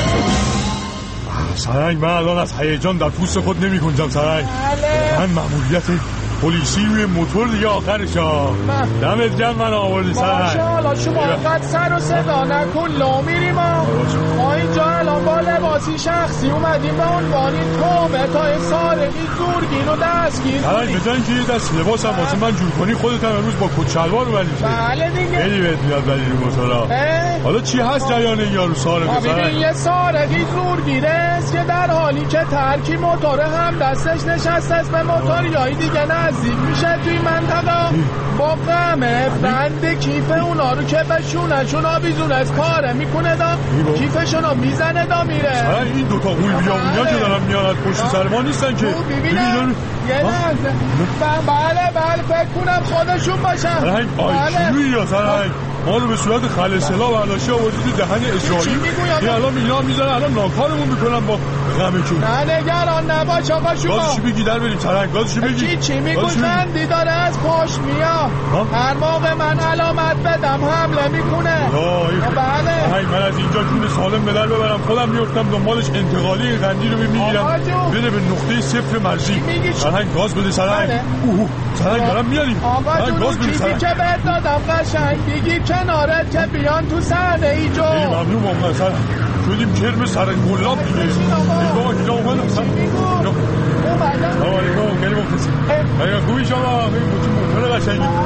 سرنگ، من الان از هیجان در پوست خود نمی کنجم سرنگ. من مأموریت پلیسی روی موتور دیگه آخرش ها. دمت گرم من آوردی سرنگ. ماشاءالله شما قد سر و صدا نکن لا میریم ما اینجا الان با لباسی شخصی اومدیم به عنوانی تومه تا سارقی زورگیر و دستگیر سرنگ به جایی که یه دست لباس هم واسه من جور کنی خودت هم امروز با کت شلوار رو بلی. بله دیگه خیلی بهت میاد ولی رو موتورا. حالا چی هست جریان این یارو سارقه سرنگ؟ یه سارقی زورگیره است که در حالی که ترکی موتور هم دستش نشسته است به موتوریایی دیگه نزدیک میشه توی منطقه با قمه بند کیف اونا رو که بشونشون آویزون از کاره میکنه دا کیفشون رو میزنه دا میره. این دوتا قول بیامونیا که دارن میانت پشت سر ما نیستن که ببینم یه لحظه. بله بله فکر کنم خودشون باشن. سرهنگ آیکیوی یا سرهنگ ما رو به صورت خلصلا برداشته آوردی تو دهن اسرائیل. این الان اینا میزنن الان ناکارمون میکنن با غمه کن. نه نگران نباش آقا شما. گازشو بگی در بریم سرهنگ گازشو بگی. چی چی میگوی خندی داره از پشت میاد. هر موقع من علامت بدم حمله میکنه. بله. سرهنگ من از اینجا جون سالم به در ببرم خودم میفتم دنبالش انتقالی غندی رو میگیرم بره به نقطه صفر مرزی. سرهنگ گاز بده سرهنگ. اوه سرهنگ دارم میاریم. آقا جون چیزی که بهت دادم قشنگ بگیر کنارت که بیان تو صحنه ای جو. خیلی ممنون موقع سرهنگ شدیم کرم سر گلاب دیگه. ای بابا اینجا اومدم سرهنگ. سلام علیکم خیلی مخلصی. آیا خوبی شما؟ خیلی موتور قشنگی.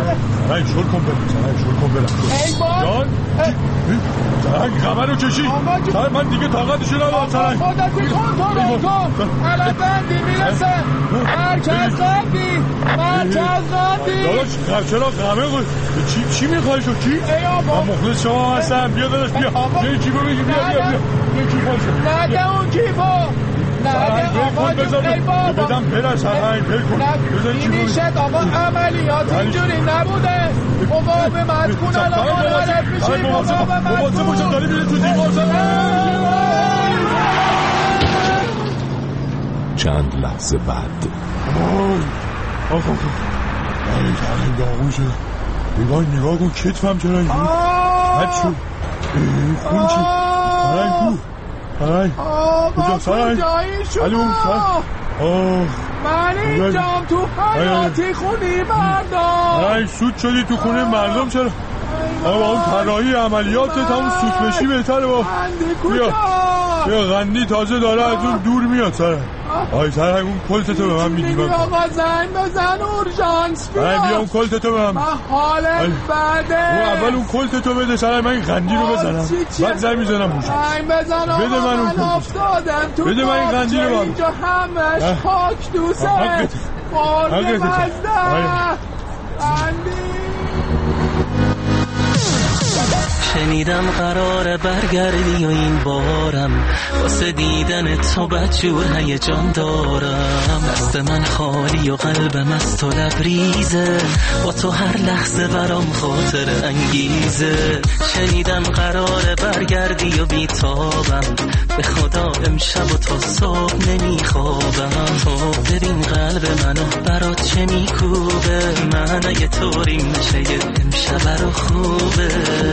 سرنگ شل کن برم سرنگ شل کن برم ای بار جان سرنگ خبر رو کشی سرنگ من دیگه طاقتشو ندارم سرنگ خودتی کنترل کن الان بندی میرسه مرکز قندی مرکز قندی داداش چرا غمه قول چی چی میخوای شو کی؟ ای آبا من مخلص شما هستم بیا داداش بیا بیا کیفو بگی بیا بیا بیا بیا کیفو نده اون کیفو نده آقا جون ای بابا بدم برا سرنگ بل کن بزن کیفو این شد آقا عملیات اینجوری نبوده مقاومت کن الان مالت میشی مقاومت کن مواظب باشه داری میره تو دیوار چند لحظه بعد آقا آقا این سرنگ داغون شده نگاه نگاه کن کتفم چرا اینجوری بد شد خون چی سرنگ کو سرنگ کجا سرنگ علی اون سرنگ من اینجام تو حیاتی خونی مردم سرنگ سود شدی تو خونه مردم چرا آقا اون طراحی عملیاتت همون سوت بشی بهتره با بیا بیا غندی تازه داره از اون دور میاد سرنگ آی سرنگ اون کلتتو به من میدی بیا آقا زنگ بزن اورژانس بیا بیا اون کلتتو به من من حالت بده اول اون کلتتو بده سرنگ من این غندی رو بزنم بعد زنگ میزنم اورژانس زنگ بزن آقا بده من اون کلتتو بده من این غندی رو اینجا همش خاک دوسته خورده مزده غندی شنیدم قراره برگردی و این بارم واسه دیدن تو بدجور هیجان دارم دست من خالی و قلبم از تو لبریزه با تو هر لحظه برام خاطر انگیزه شنیدم قراره برگردی و بیتابم به خدا امشب و تا صبح نمیخوابم تو ببین قلب منو برات چه میکوبه من اگه طوریم نشه امشب برا خوبه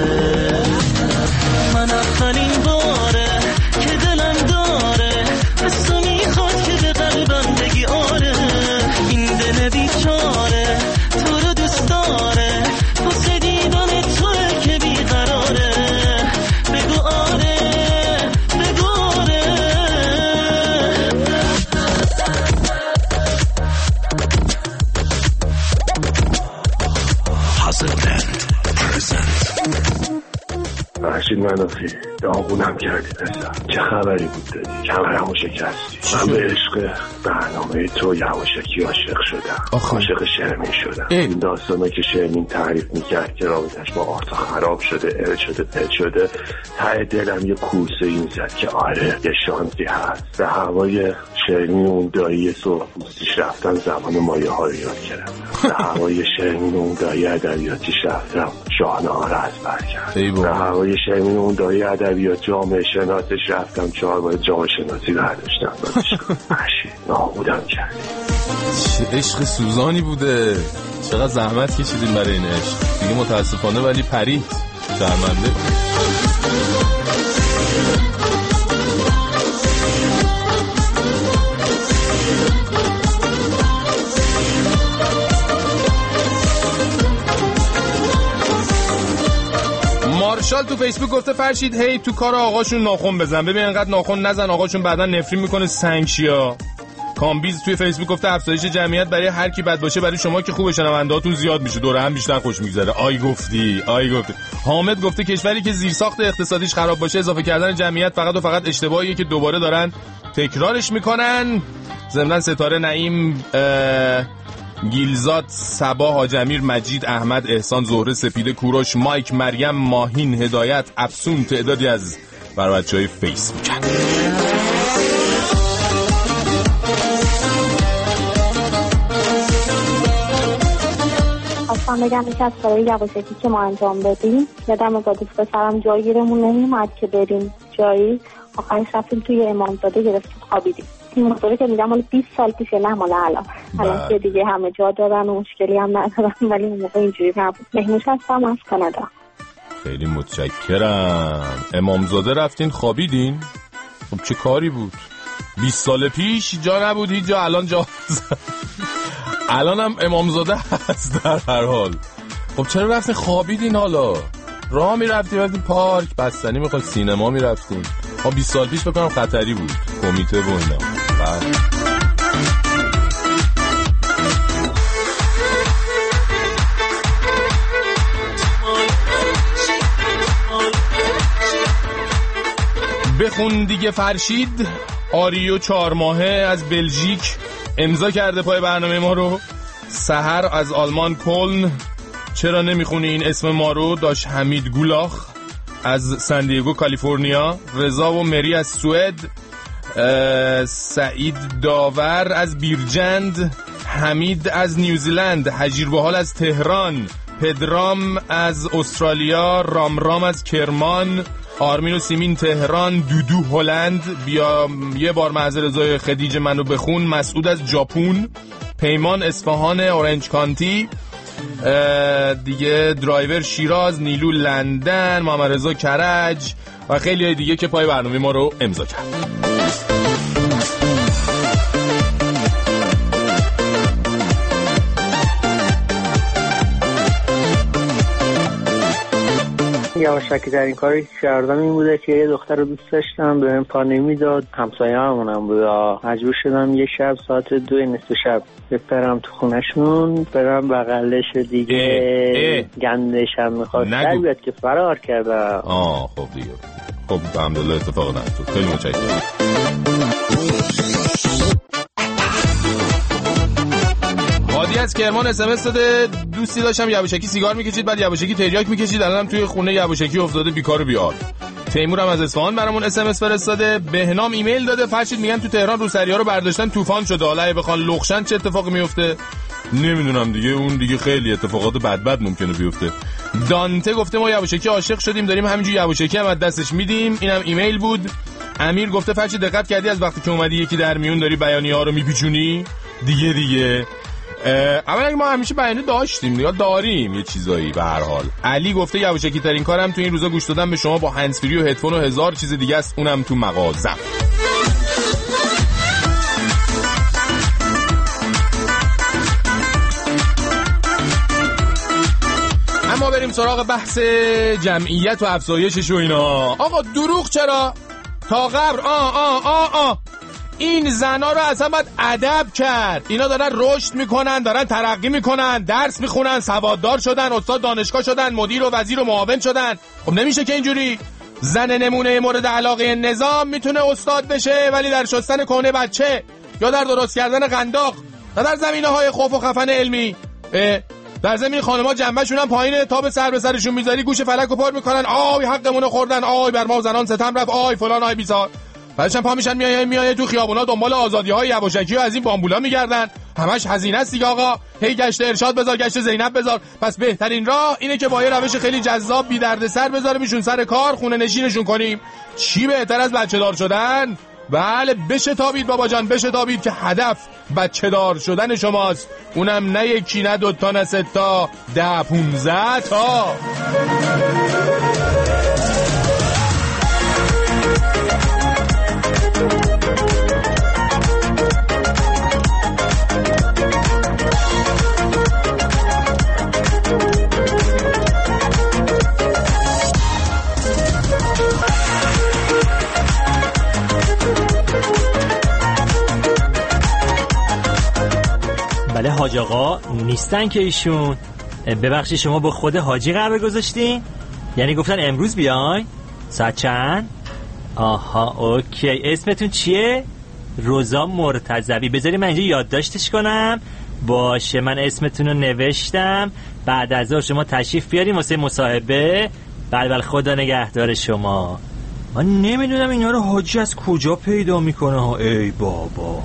من اولین باره که دلم داره حسو میخواد که به قلبم بگی آره این دل بیچاره تو رو دوست داره واسه دیدن توه که بیقراره بگو آره بگو آره فرشید منافی داغونم کردی پسر چه خبری بود دادی کمرمو شکستی من به عشق برنامه تو یواشکی عاشق شدم عاشق شرمین شدم این داستانه که شرمین تعریف میکرد که رابطش با آرتا خراب شده ارد شده پد شده ته دلم یه کورسه این زد که آره یه شانسی هست به هوای شرمین اون دایی سرخپوستیش رفتم زمان مایه ها رو یاد کردم به هوای شرمین اون دایی ادبیاتیش رفتم شاهنامه ها رو از بر کردم به هوای شرمین اون دایی ادبیات جامعه شناسش رفتم چهار بار جامعه شناسی برداشتم فرشید نابودم کردی چه عشق سوزانی بوده چقدر زحمت کشیدیم برای این عشق دیگه متاسفانه ولی پرید شرمنده مارشال تو فیسبوک گفته فرشید هی تو کار آقاشون ناخن بزن ببین انقدر ناخن نزن آقاشون بعدا نفرین میکنه سنگ شیا. کامبیز توی فیسبوک گفته افزایش جمعیت برای هر کی بد باشه برای شما که خوبه شنوندهاتون زیاد میشه دوره هم بیشتر خوش میگذره. آی گفتی آی گفتی. حامد گفته کشوری که زیرساخت اقتصادیش خراب باشه اضافه کردن جمعیت فقط و فقط اشتباهیه که دوباره دارن تکرارش میکنن. ضمن ستاره نعیم گیلزات صبا حاجمیر مجید احمد احسان زهره سپیده کوروش مایک مریم ماهین هدایت افسون تعدادی از بر بچهای فیسبوک. اصلا بگم یکی از کارهای یواشکی که ما انجام بدیم یادم با دوست پسرم جایی گیرمون نمیومد که بریم جایی آخرش رفتیم توی امامزاده گرفتیم خوابیدیم. این موتوری که میگم مال بیست سال پیشه نه مال الان الان که دیگه همه جا دارن و مشکلی هم ندارن ولی اون موقع اینجوری نبود. مهموش هستم از کانادا. خیلی متشکرم. امامزاده رفتین خوابیدین؟ خب چه کاری بود؟ بیست سال پیش جا نبود هیچ جا الان جا الان هم امامزاده هست در هر حال. خب چرا رفتین خوابیدین حالا؟ راه میرفتیم رفتیم پارک بستنی میخواد سینما میرفتیم. خب بیست سال پیش بکنم خطری بود کمیته و اینا. بخون دیگه فرشید آریو چهار ماهه از بلژیک امضا کرده پای برنامه ما رو. سحر از آلمان کلن چرا نمیخونی این اسم ما رو. داش حمید گولاخ از سندیگو کالیفرنیا. رضا و مری از سوئد. سعید داور از بیرجند. حمید از نیوزیلند. حجیر بحال از تهران. پدرام از استرالیا. رام رام از کرمان. آرمین و سیمین تهران. دودو هلند. بیا یه بار معذر رضای خدیج منو بخون. مسعود از ژاپن. پیمان اصفهان اورنج کانتی. دیگه درایور شیراز. نیلو لندن. محمد رضا کرج و خیلی های دیگه که پای برنامه ما رو امضا کرد. یواشکی در این کاری کردم این بوده که یه دختر رو دوست داشتم، به من پا نمیداد، همسایه همونم بود. مجبور شدم یه شب ساعت دو نصف شب بپرم تو خونشون، برم بغلش دیگه گندش هم میخواست در بیاد که فرار کردم. آه خب دیگه خب الحمدلله اتفاق نیفتاد. خیلی متشکرم. هادی از کرمان اس ام اس داده دوستی داشتم یواشکی سیگار میکشید بعد یواشکی تریاک میکشید الانم توی خونه یواشکی افتاده بیکار و بیار. تیمور هم از اصفهان برامون اس ام اس فرستاده. بهنام ایمیل داده فرشید میگن تو تهران روسری‌ها رو برداشتن طوفان شده، حالا اگه بخوان لخشن چه اتفاقی میفته نمیدونم دیگه. اون دیگه خیلی اتفاقات بد بد ممکنه بیفته. دانته گفته ما یواشکی عاشق شدیم داریم همینجوری یواشکی هم از دستش میدیم. اینم ایمیل بود. امیر گفته فرشید دقت کردی از وقتی که اومدی یکی در میون داری بیانیه‌ها رو میپیچونی دیگه دیگه. اما اگه ما همیشه بیانیه داشتیم یا داریم یه چیزایی به هر حال. علی گفته یواشکی ترین کارم تو این روزا گوش دادن به شما با هندزفری و هدفون و هزار چیز دیگه است، اونم تو مغازم. اما بریم سراغ بحث جمعیت و افزایشش و اینا. آقا دروغ چرا؟ تا قبر آ آ آ آ این زنا رو اصلا باید ادب کرد. اینا دارن رشد میکنن، دارن ترقی میکنن، درس میخونن، سواددار شدن، استاد دانشگاه شدن، مدیر و وزیر و معاون شدن. خب نمیشه که اینجوری. زن نمونه مورد علاقه نظام میتونه استاد بشه ولی در شستن کونه بچه یا در درست کردن قنداق نه در زمینه‌های خوف و خفن علمی. در زمین خانم‌ها جنبه‌شون هم پایینه، تا به سر به سرشون میذاری گوش فلک رو پر میکنن. آی حقمون رو خوردن، آی بر ما زنان ستم رفت، آی فلان، آی بیزار. بعدش هم پا میشن میای میای تو خیابونا دنبال آزادی‌های یواشکی و از این بامبولا میگردن. همش هزینه است دیگه آقا. هی گشت ارشاد بذار، گشت زینب بذار. پس بهترین راه اینه که با یه روش خیلی جذاب بی دردسر بذاریمشون سر کار، خونه نشینشون کنیم. چی بهتر از بچه‌دار شدن؟ بله بشه تابید بابا جان، بشه تابید که هدف بچه دار شدن شماست. اونم نه یکی نه دوتا نه سه تا ده پونزه تا. بله حاج آقا نیستن که ایشون. ببخشید شما با خود حاجی قرار گذاشتین؟ یعنی گفتن امروز بیاین؟ ساعت چند؟ آها اوکی. اسمتون چیه؟ روزا مرتضوی. بذاری من اینجا یادداشتش کنم. باشه من اسمتون رو نوشتم. بعد از ظهر شما تشریف بیاریم واسه مصاحبه. بله بله خدا نگهدار شما. من نمیدونم اینا رو حاجی از کجا پیدا میکنه ها. ای بابا.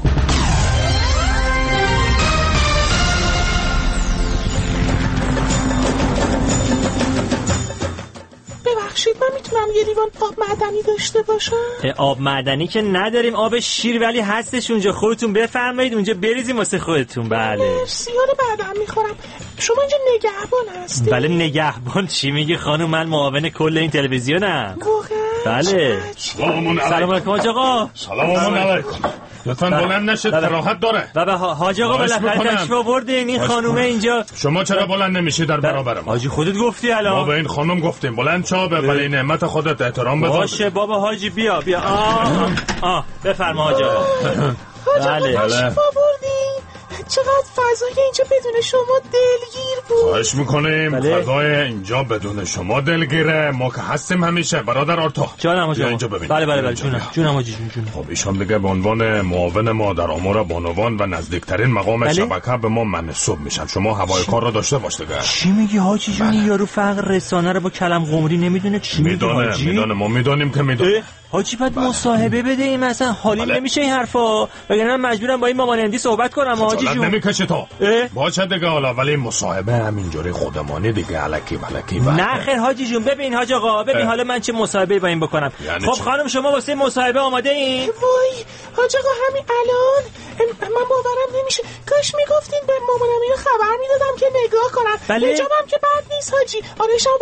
ببخشید من میتونم یه لیوان آب معدنی داشته باشم؟ آب معدنی که نداریم، آب شیر ولی هستش اونجا. خودتون بفرمایید اونجا بریزیم واسه خودتون. بله مرسی، حالا بعدم میخورم. شما اینجا نگهبان هستی؟ بله نگهبان چی میگی خانم؟ من معاون کل این تلویزیونم. واقعا؟ بله. سلام علیکم حاج آقا. سلام علیکم. لطفاً بلند نشد، راحت داره. بابا حاج آقا بالاخره تشریف آوردین. این خانومه اینجا. شما چرا بلند نمیشی در برابرم؟ حاجی خودت گفتی الان. ما به این خانم گفتیم بلند شو، به ولی نعمت خودت احترام بذار. باشه بابا حاجی بیا بیا. آه آه بفرما حاج آقا. حاج آقا تشریف آوردین. چقدر فضای اینجا بدون شما دلگیر بود. خواهش میکنیم بله. فضای اینجا بدون شما دلگیره. ما که هستیم همیشه. برادر آرتا جانم آقا. اینجا ببین. بله بله بله جونم جونم آجی جون جون. خب ایشان دیگه به عنوان معاون ما در امور بانوان و نزدیکترین مقام بله. شبکه به ما منصوب میشن. شما هوای کار رو داشته باش دیگه. چی میگی حاجی جون؟ بله. یارو فقر رسانه رو با کلم قمری نمیدونه چی میگه حاجی؟ میدونه ما میدونیم که میدونه. حاجی بعد مصاحبه بده این مثلا حالی بله. نمیشه این حرفا، وگرنه من مجبورم با این مامانندی صحبت کنم حاجی جون. نمیکشه تو باشه دیگه حالا، ولی مصاحبه همینجوری خودمانی دیگه الکی بلکی. نه خیر حاجی جون. ببین حاج آقا ببین اه. حالا من چه مصاحبه با این بکنم. یعنی خب چه؟ خانم شما واسه مصاحبه آماده این؟ وای حاج آقا همین الان من باورم نمیشه. کاش میگفتین به مامانم اینو خبر میدادم که نگاه کنن. بله. حجابم که بد نیست حاجی. آره شما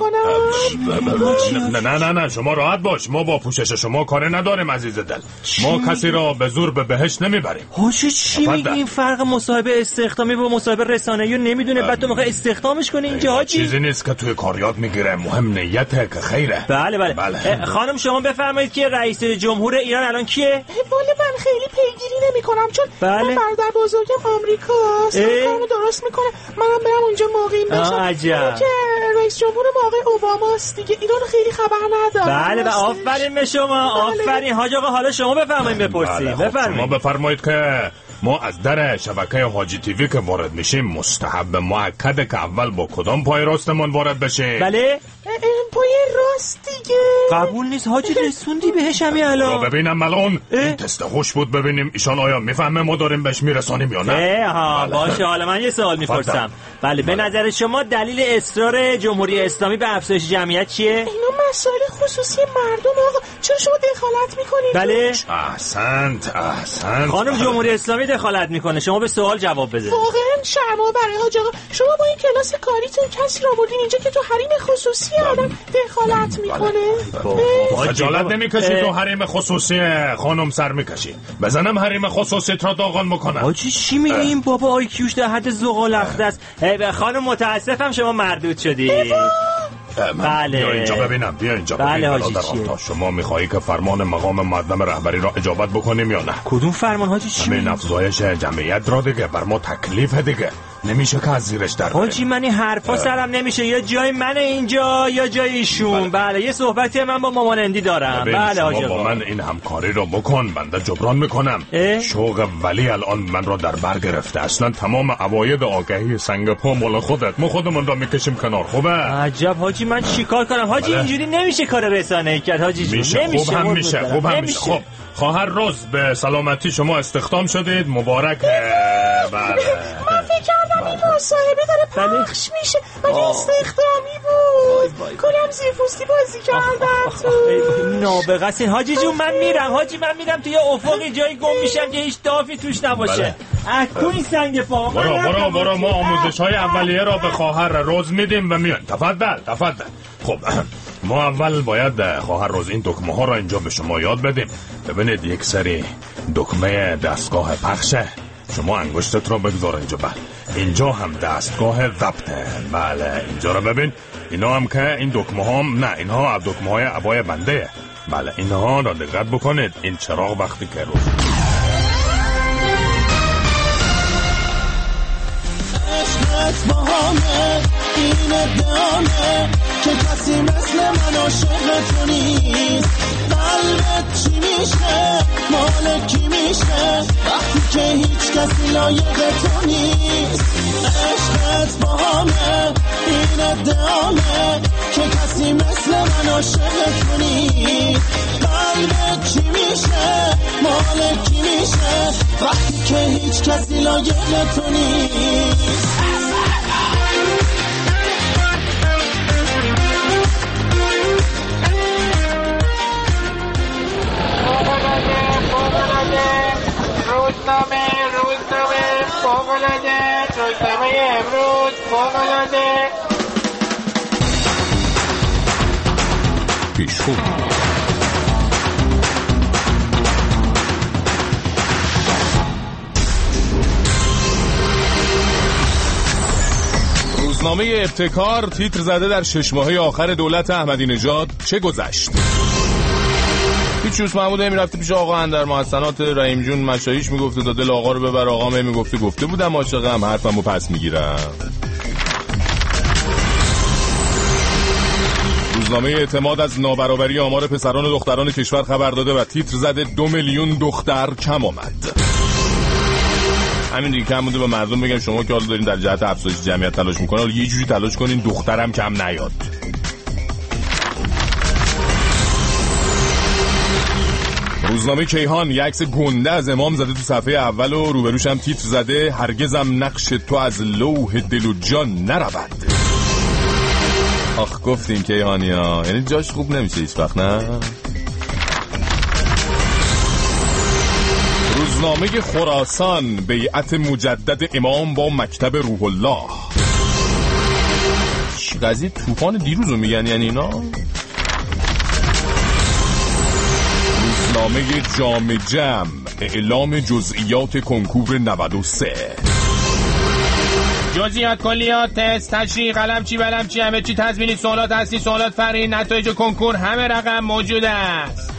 باید بکنم. نه نه نه نه شما راحت باش. ما با پوشش شما کار نداریم عزیز دل. ما کسی را به زور به بهشت نمیبریم. حاجی چی میگی؟ این فرق مصاحبه استخدامی با مصاحبه رسانه‌ای رو نمیدونه، بعد تو میخوای استخدامش کنی اینجا حاجی؟ چیزی نیست که توی کار یاد میگیره، مهم نیته که خیره. بله بله, بله. خانم شما بفرمایید که رئیس جمهور ایران الان کیه؟ والا من خیلی پیگیری نمیکنم چون بله. من برادر بزرگم آمریکاست. کارو درست میکنه. منم برم اونجا مقیم بشم. عجب. که رئیس جمهور ما آقای اوباماست دیگه. ایران خیلی خبر نداره. بله و آفرین به شما. آفرین حاج آقا. حالا شما بفرمایید بپرسید. بله. بفرمایید. شما بفرمایید که ما از در شبکه حاجی تیوی که وارد میشیم مستحب مؤکده که اول با کدام پای راستمون وارد بشیم؟ بله پای راست دیگه. قبول نیست حاجی رسوندی بهش همین الان. رو ببینم ملعون این تست هوش بود، ببینیم ایشان آیا میفهمه ما داریم بهش میرسانیم یا نه. ها بله. باشه حالا من یه سوال میپرسم. بله به نظر شما دلیل اصرار جمهوری اسلامی به افزایش جمعیت چیه؟ اینا مسائل خصوصی مردم آقا. چرا شما دخالت میکنید؟ بله احسنت احسنت. خانم جمهوری اسلامی دخالت میکنه، شما به سوال جواب بده. واقعا شرما برای حاج آقا. شما با این کلاس کاریتون کسی را بردین اینجا که تو حریم خصوصی آدم دخالت میکنه؟ خجالت نمیکشی تو حریم خصوصی خانم سر میکشی؟ بزنم حریم خصوصی را داغان میکنم. آجی چی میگی؟ این بابا آی کیوش در حد زغالخته است. خانم متاسفم شما مردود شدی. بله بیا اینجا ببینم. بیا اینجا بله ببین. تا شما میخوایی که فرمان مقام معظم رهبری را اجابت بکنیم یا نه؟ کدوم فرمان حاجی؟ چی همین افزایش جمعیت را دیگه بر ما تکلیف دیگه نمیشه که از زیرش در بریم. حاجی من این حرفا سرم نمیشه. یا جای من اینجا یا جای ایشون. بله, بله. یه صحبتی من با مامانندی دارم. بله حاجی با من این همکاری رو بکن، بنده جبران میکنم. شوق ولی الان من را در بر گرفته. اصلا تمام عواید آگهی سنگ پا مال خودت، ما خودمون را میکشیم کنار. خوبه؟ عجب حاجی من چیکار کنم حاجی؟ بله. اینجوری نمیشه کار رسانه‌ای کرد حاجی جون. میشه. نمیشه. خوب هم میشه. خوب هم میشه. خب خواهر روز به سلامتی شما استخدام شدید. مبارک. بله من فکر کردم این مصاحبه داره پخش میشه ولی استخدامی بود. کلم زیرپوستی بازی کردم تو. نابغه است حاجی جون. من میرم حاجی من میرم توی افقی جایی گم میشم که هیچ دافی توش نباشه. اکو این سنگ پا. برو برو برو ما آموزش‌های اولیه را به خواهر روز میدیم و میان. تفضل تفضل. خب ما اول باید خواهر روز این دکمه ها را اینجا به شما یاد بدیم. ببینید یک سری دکمه دستگاه پخشه. شما انگشتت رو بگذار اینجا. بله اینجا هم دستگاه ضبطه. بله اینجا رو ببین. اینا هم که این دکمه هم نه اینها دکمه های عبای بنده. بله اینها را دقت بکنید. این چراغ وقتی که روز عشقت با همه این ادامه که کسی مثل من عاشق تو نیست. قلبت چی میشه مال کی میشه وقتی که هیچ کسی لایق تو نیست. عشقت با همه این ادامه که کسی مثل من عاشق تو نیست. قلبت چی میشه مال کی میشه وقتی که هیچ کسی لایق تو نیست. روزنامه روزنامه فوق‌العاده روزنامه امروز فوق‌العاده پیشخون روزنامه ابتکار تیتر زده در شش ماهه آخر دولت احمدی نژاد چه گذشت. پیچوس محمود میرفته پیش آقا اندر محسنات رحیم جون مشاییش میگفته تا دل آقا رو ببر. آقا میگفته گفته بودم عاشقم حرفمو پس میگیرم. روزنامه اعتماد از نابرابری آمار پسران و دختران کشور خبر داده و تیتر زده دو میلیون دختر کم آمد. همین دیگه کم بوده به مردم بگم شما که حالا دارین در جهت افزایش جمعیت تلاش میکنین، حالا یه جوری تلاش کنین دخترم کم نیاد. روزنامه کیهان یک عکس گنده از امام زده تو صفحه اول و روبروش هم تیتر زده هرگزم نقش تو از لوح دل و جان نرود. آخ گفتیم کیهانی ها، یعنی جاش خوب نمیشه هیچ وقت، نه؟ روزنامه خراسان بیعت مجدد امام با مکتب روح الله. چی قضیه طوفان دیروزو میگن یعنی اینا؟ روزنامه جام جم اعلام جزئیات کنکور نود و سه. جزئیات، کلیات، تست، تشریح، قلم چی بلم چی، همه چی تضمینی، سوالات هستی، سوالات فرعی، نتایج کنکور، همه رقم موجود است.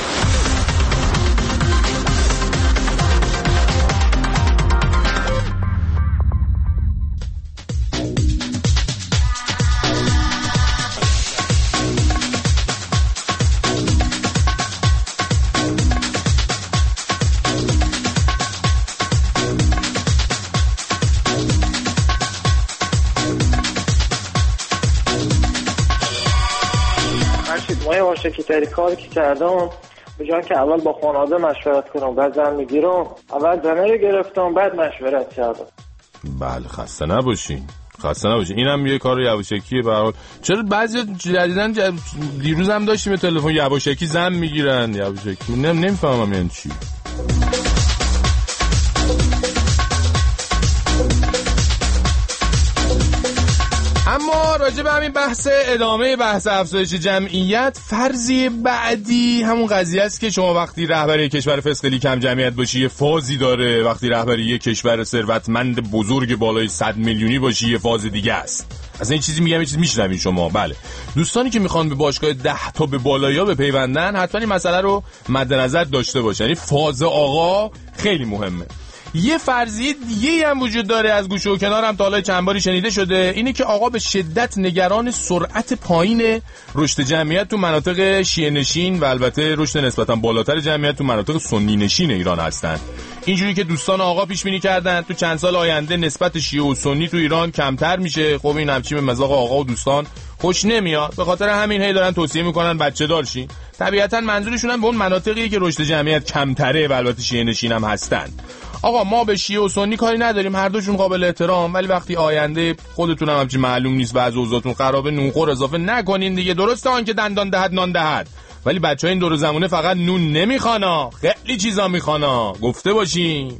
که تری کاری که کردم به جای که اول با خانواده مشورت کنم بعد زن میگیرم، اول زنه رو گرفتم بعد مشورت کردم. بله خسته نباشین، خسته نباشین. اینم یه کار یواشکیه به هر حال. چرا بعضیا جدیدن دیروز هم داشتیم تلفن یواشکی زن میگیرن یواشکی، نم نمیفهمم یعنی چی. اما راجع به همین بحث ادامه بحث افزایش جمعیت، فرضیه بعدی همون قضیه است که شما وقتی رهبری کشور فسقلی کم جمعیت باشی یه فازی داره، وقتی رهبری یک کشور ثروتمند بزرگ بالای صد میلیونی باشی یه فاز دیگه است. اصلا این چیزی میگم، این چیزی میشنوین شما. بله دوستانی که میخوان به باشگاه ده تا به بالایا بپیوندن حتما این مسئله رو مد نظر داشته باشن. یعنی فاز آقا خیلی مهمه. یه فرضیه دیگه هم وجود داره، از گوشه و کنار هم تا حالا چند باری شنیده شده، اینه که آقا به شدت نگران سرعت پایین رشد جمعیت تو مناطق شیعه نشین و البته رشد نسبتا بالاتر جمعیت تو مناطق سنی نشین ایران هستن. اینجوری که دوستان آقا پیش بینی کردن تو چند سال آینده نسبت شیعه و سنی تو ایران کمتر میشه. خب این همچین به مذاق آقا و دوستان خوش نمیاد، به خاطر همین هی دارن توصیه میکنن بچه دار شین. طبیعتا منظورشون هم به اون مناطقی که رشد جمعیت کمتره و البته شیعه نشین هم هستن. آقا ما به شیعه و سنی کاری نداریم، هر دوشون قابل احترام، ولی وقتی آینده خودتون هم همچین معلوم نیست و از اوضاعتون خرابه نونخور اضافه نکنین دیگه. درسته آن که دندان دهد نان دهد، ولی بچه‌ها این دور زمونه فقط نون نمیخوانا، خیلی چیزا میخوانا، گفته باشین.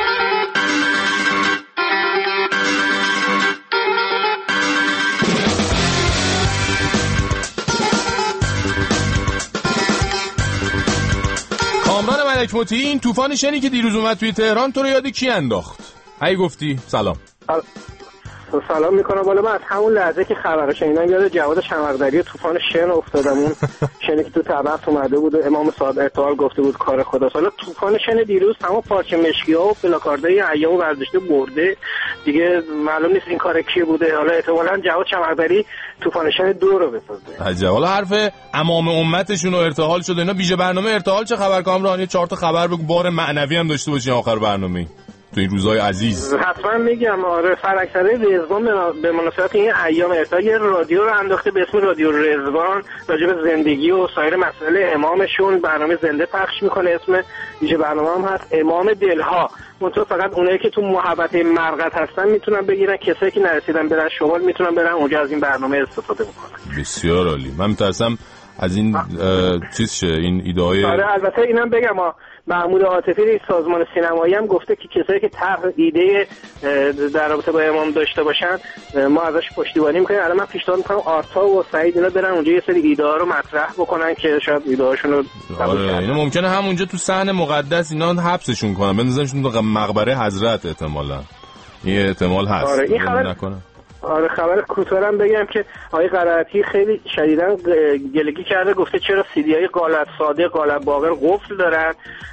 کامران ملک مطیعی، این طوفان شنی که دیروز اومد توی تهران تو رو یاد کی انداخت؟ هی گفتی سلام. سلام میکنم. بالا من از همون لحظه که خبرش شنیدم یاد جواد شمقدری طوفان شن افتادم. اون شنی که تو طبق اومده بود و امام صاحب ارتحال گفته بود کار خداست. حالا طوفان شن دیروز تمام پارچه مشکی‌ها و پلاکاردهای ایامو برداشته برده دیگه، معلوم نیست این کار کی بوده. حالا احتمالاً جواد شمقدری طوفان شن دو رو بسازه. عجب. حالا حرف امام امتشون رو ارتحال شده، اینا بیجه برنامه ارتحال چه خبر؟ کامران یه چهار تا خبر بگو بار معنوی هم داشته باشین آخر برنامه تو این روزهای عزیز. حتما میگم. آره فرنگسرای رضوان به مناسبت این ایام ارتحال یه رادیو رو انداخته به اسم رادیو رضوان، راجع به زندگی و سایر مسائل امامشون برنامه زنده پخش میکنه. اسم ویژه برنامه هم هست امام دلها. منتها فقط اونایی که تو محبت مرقد هستن میتونن بگیرن، کسایی که نرسیدن برن شمال میتونن برن اونجا از این برنامه استفاده بکنن. بسیار عالی. من میترسم از این چیز شه این ایده های. آره البته اینم بگم محمود عاطفی رئیس سازمان سینمایی هم گفته که کسایی که طرح ایده در رابطه با امام داشته باشن ما ازش پشتیبانی میکنیم. الان من پیشنهاد میکنم آرتا و سعید اینا برن اونجا یه سری ایده ها رو مطرح بکنن که شاید ایده هاشون رو آره اینا ممکنه همونجا تو صحن مقدس اینا حبسشون کنن، بندازنشون تو مقبره حضرت. احتمالاً این احتمال هست. آره این خبر نکنه. آره خبر کوتاهم بگم که آقای قرائتی خیلی شدیداً گلگی کرده، گفته چرا سیدیای قالب ساده قالب باقر قفل دارن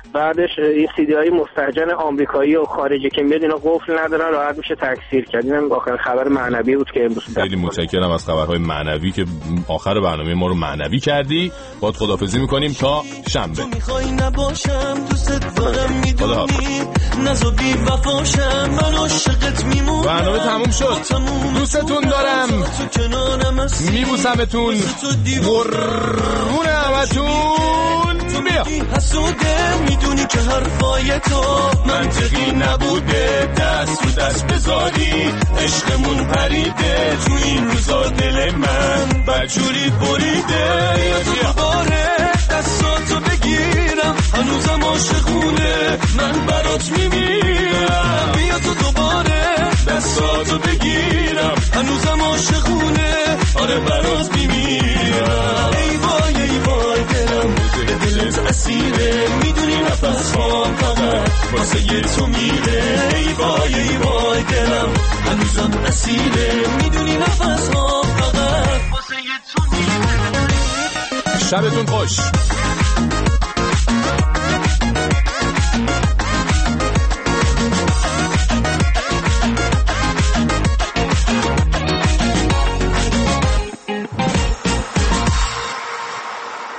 بعدش این سیدی های مستهجن آمریکایی و خارجی که میاد اینا قفل ندارن، راحت میشه تکثیر کرد. اینم آخر خبر معنوی بود که امروز خیلی متشکرم از خبرهای معنوی که آخر برنامه ما رو معنوی کردی. باهات خداحافظی میکنیم تا شنبه. میخوای نباشم دوست دارم میدونی نزو بی وفاشم من عاشقت میمونم. برنامه تموم شد. دوستتون دارم، میبوسمتون، قربون همتون. بیا حسوده میدونی که حرفای تو منطقی نبوده، دست رو دست بذاری عشقمون پریده تو این روزا دل من بجوری بریده. یا دوباره دستاتو بگیرم هنوزم عاشقونه من برات میمیرم. بیا تو دوباره دستاتو بگیرم هنوزم عاشقونه آره برات میمیرم. ای وای ای وای دلم دلت اسیره میدونی نفس ها فقط واسه یه تو میره. ای وای ای وای دلم هنوزم اسیره میدونی نفس ها فقط واسه یه تو میره. شبتون خوش.